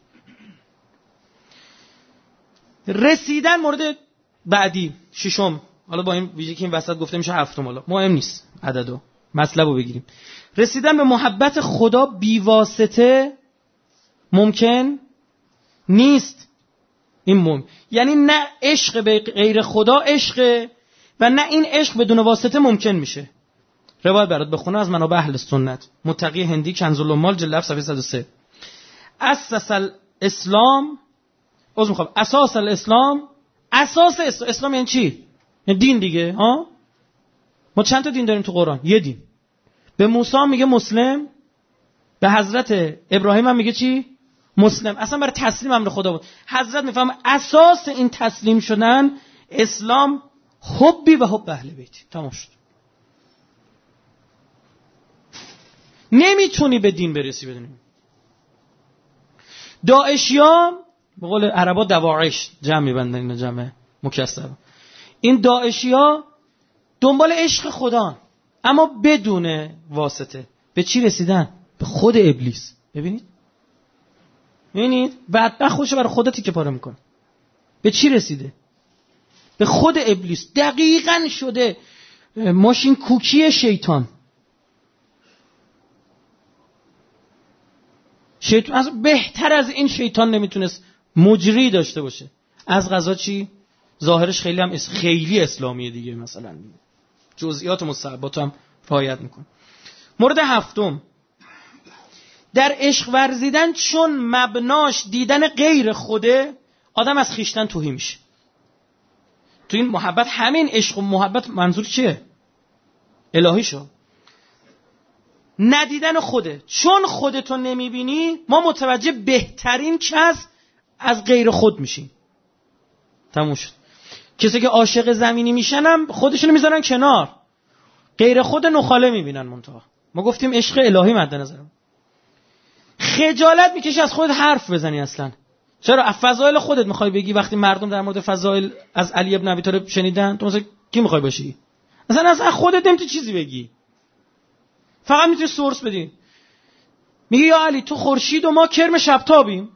رسیدن مورد بعدی ششم، حالا با این ویژگی که این وسط گفته میشه هفتم، حالا مهم نیست عددو، مطلبو بگیریم. رسیدن به محبت خدا بی واسطه ممکن نیست. این یعنی نه عشق به غیر خدا عشقه و نه این عشق بدون واسطه ممکن میشه. روایت برات بخونه از منابع اهل سنت، متقی هندی کنز الاموال جلد 7 صفحه 103. اساس الاسلام، اساس الاسلام، اساس اسلام یعنی چی؟ یعنی دین دیگه ها. ما چند تا دین داریم تو قرآن؟ یه دین. به موسی میگه مسلم، به حضرت ابراهیم هم میگه چی؟ مسلم. اصلا برای تسلیم امر خدا بود. حضرت میفهمه اساس این تسلیم شدن اسلام حبی و حب اهل بیتی. تمام شد. نمیتونی به دین برسی بدونی. داعشیان به قول عربا دواعش جمع میبندن، اینا جمع مکسر. این داعشیا دنبال عشق خدا اما بدون واسطه. به چی رسیدن؟ به خود ابلیس. ببینید بدبخت خودشو برای خدا تیکه پاره میکنه. به چی رسیده؟ به خود ابلیس. دقیقاً شده ماشین کوکی شیطان. شیطان بهتر از این شیطان نمیتونست مجری داشته باشه. از قضا چی؟ ظاهرش خیلی هم خیلی اسلامیه دیگه، مثلا جزئیات مستحبات هم رعایت میکنه. مورد هفتم، در عشق ورزیدن چون مبناش دیدن غیر خوده، آدم از خیشتن تهی میشه. تو این محبت، همین عشق و محبت منظور چیه؟ الهی شو. ندیدن خوده. چون خودتو نمیبینی ما متوجه بهترین کس از غیر خود میشیم. تموم شد. کسی که عاشق زمینی میشن هم خودشونو میذارن کنار، غیر خود نخاله میبینن. منتها ما گفتیم عشق الهی مد نظرم. خجالت میکشی از خودت حرف بزنی اصلا. چرا؟ از فضایل خودت میخوای بگی. وقتی مردم در مورد فضایل از علی ابن ابی طالب شنیدن، تو مثلا کی میخوای باشی؟ اصلا از خودت نمیتونی چیزی بگی، فقط میتونی سورس بدی. میگه یا علی تو خورشید و ما کرم شبتابیم.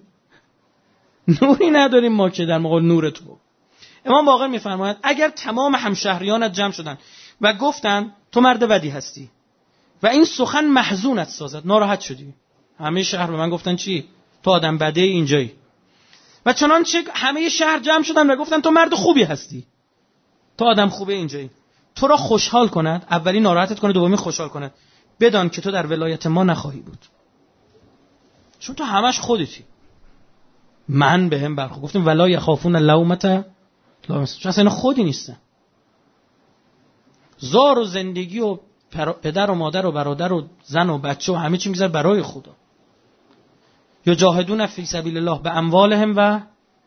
نوری نداریم ما که در مقابل نور تو. امام باقر میفرماید اگر تمام همشهریانت جمع شدن و گفتن تو مرد بدی هستی و این سخن محزونت سازد، ناراحت شدی، همه شهر به من گفتن چی؟ تو آدم بده اینجایی، و چنانچه همه شهر جمع شدن و گفتن تو مرد خوبی هستی، تو آدم خوبه اینجایی، تو را خوشحال کند، اولی ناراحتت کنه، دومی خوشحال کند، بدان که تو در ولایت ما نخواهی بود، چون تو همش خودتی. من بهم برخورد. گفتیم ولا یخافون لومة لائم، چون اصلا اینا خودی نیستن. زار و زندگی و پدر و مادر و برادر و زن و بچه و همه چی میذاره برای خدا. یا جاهدون فی سبیل الله به اموالهم و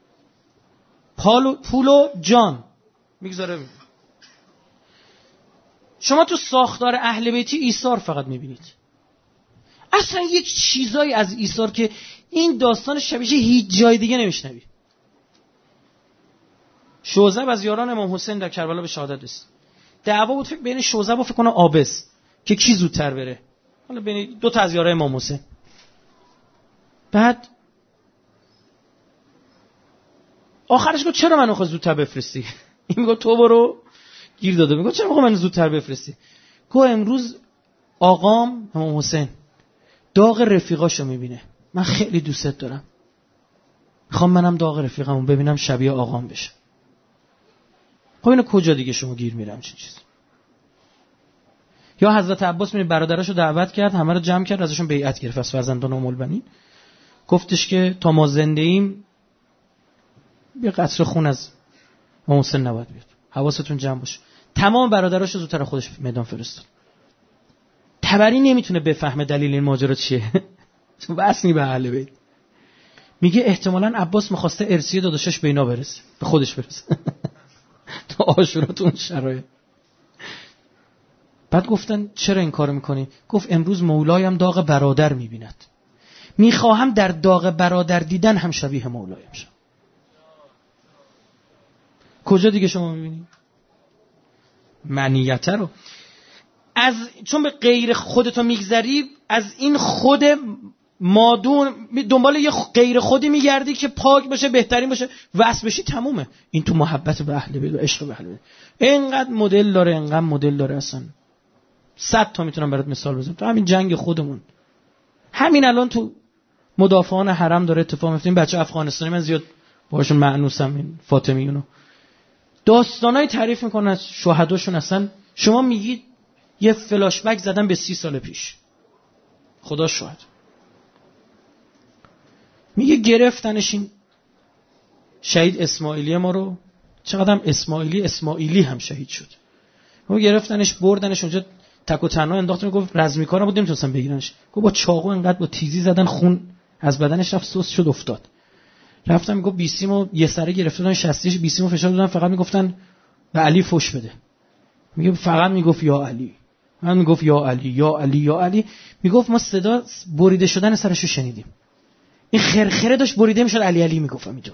پول و جان میگذاره. شما تو ساختار اهل بیتی ایثار فقط میبینید، اصلا یک چیزایی از ایثار که این داستان شبیه هیچ جای دیگه نمیشنوی. شوذب از یاران امام حسین در کربلا به شهادت رسید. دعوا بود فکر بین شوذب و فکر کنم عابس که کی زودتر بره، حالا بین دو تا از یاران امام حسین. بعد آخرش گفت چرا منو خواست زودتر بفرستی؟ این میگه تو برو، گیر داده. میگه چرا میگه منو زودتر بفرستی؟ گفت امروز آقام امام حسین داغ رفیقاشو میبینه، من خیلی دوستت دارم، میخوام منم داغ رفیقمو ببینم شبیه آقام بشه. خب اینو کجا دیگه شما گیر میرم چه چیزی؟ یا حضرت عباس می برادراشو دعوت کرد، همه رو جمع کرد، ازشون بیعت گرفت از فرزندان ام البنین. گفتش که تا ما زنده ایم یه قطره خون از امام حسین نباید بیاد، حواستون جمع باشه. تمام برادراشو زودتر خودش میدان فرستاد. تبری نمیتونه بفهمه دلیل این ماجرا چیه، چون وصلی به اهل بیت. میگه احتمالاً عباس می‌خواسته ارثیه داداشش به اینا برسه، به خودش برسه. تو عاشورا تو اون شرایط. بعد گفتن چرا این کارو میکنی؟ گفت امروز مولایم داغ برادر میبیند، میخواهم در داغ برادر دیدن هم شبیه مولایم شم. کجا دیگه شما میبینید معنیت رو؟ از چون به غیر خودتو میگذری، از این خود مادون دنبال یه غیر خودی میگردی که پاک باشه، بهترین باشه، وصل بشی، تمومه. این تو محبت به اهل بیت و عشق به اهل بیت اینقدر مدل داره، اینقدر مدل داره، اصلا 100 تا میتونم برات مثال بزنم. تو همین جنگ خودمون، همین الان تو مدافعان حرم داره اتفاق میفته. این بچه افغانستانی من زیاد باهاشون معنوسم، این فاطمیونو داستانای تعریف میکنن از شهداشون. اصلا شما میگید یه فلاش بک زدن به 30 سال پیش، خدا شاهد. میگه گرفتنش این شهید اسماعیلی ما رو، چقدر هم اسماعیلی هم شهید شد. ما گرفتنش بردنش اونجا تک و تنها انداختن. گفت رزمیکارا بود نمیتونستن بگیرنش. گفت با چاقو انقدر با تیزی زدن خون از بدنش رفت، سوس شد افتاد. رفتم میگفت بیسیمو یه سره گرفتن 60ش بیسیمو فشار دادن، فقط میگفتن به علی فوش بده. میگه فقط میگفت یا علی، من میگفت یا علی یا علی یا علی. میگفت ما صدا بریده شدن سرشو شنیدیم، این خرخره داشت بریده میشد، علی علی میگفتم اینطور.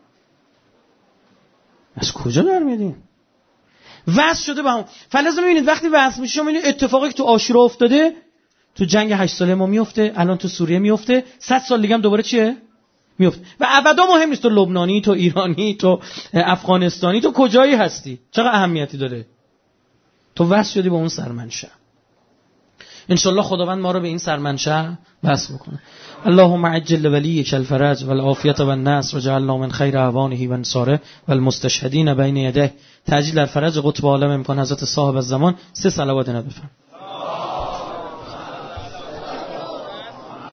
از کجا در میادین؟ واسه شده به هم. فلازم میبینید وقتی واسه میشه شما میبینید اتفاقی که تو عاشورا افتاده، تو جنگ 8 ساله ما میفته، الان تو سوریه میفته، 100 سال دیگه هم دوباره چیه میفته. و ابدا مهم نیست تو لبنانی، تو ایرانی، تو افغانستانی، تو کجایی هستی، چقدر اهمیتی داره. تو واسه شدی با اون سرمنشأ. انشالله خداوند ما رو به این سرمنشأ وصل بکنه. اللهم عجل ولیک الفرج والعافیة والنصر وجعلنا من خیر اعوانه و انصاره والمستشهدین بین یدیه. تعجیل در فرج قطب عالم امکان حضرت صاحب الزمان. 3 صلوات نبی بفرمایید.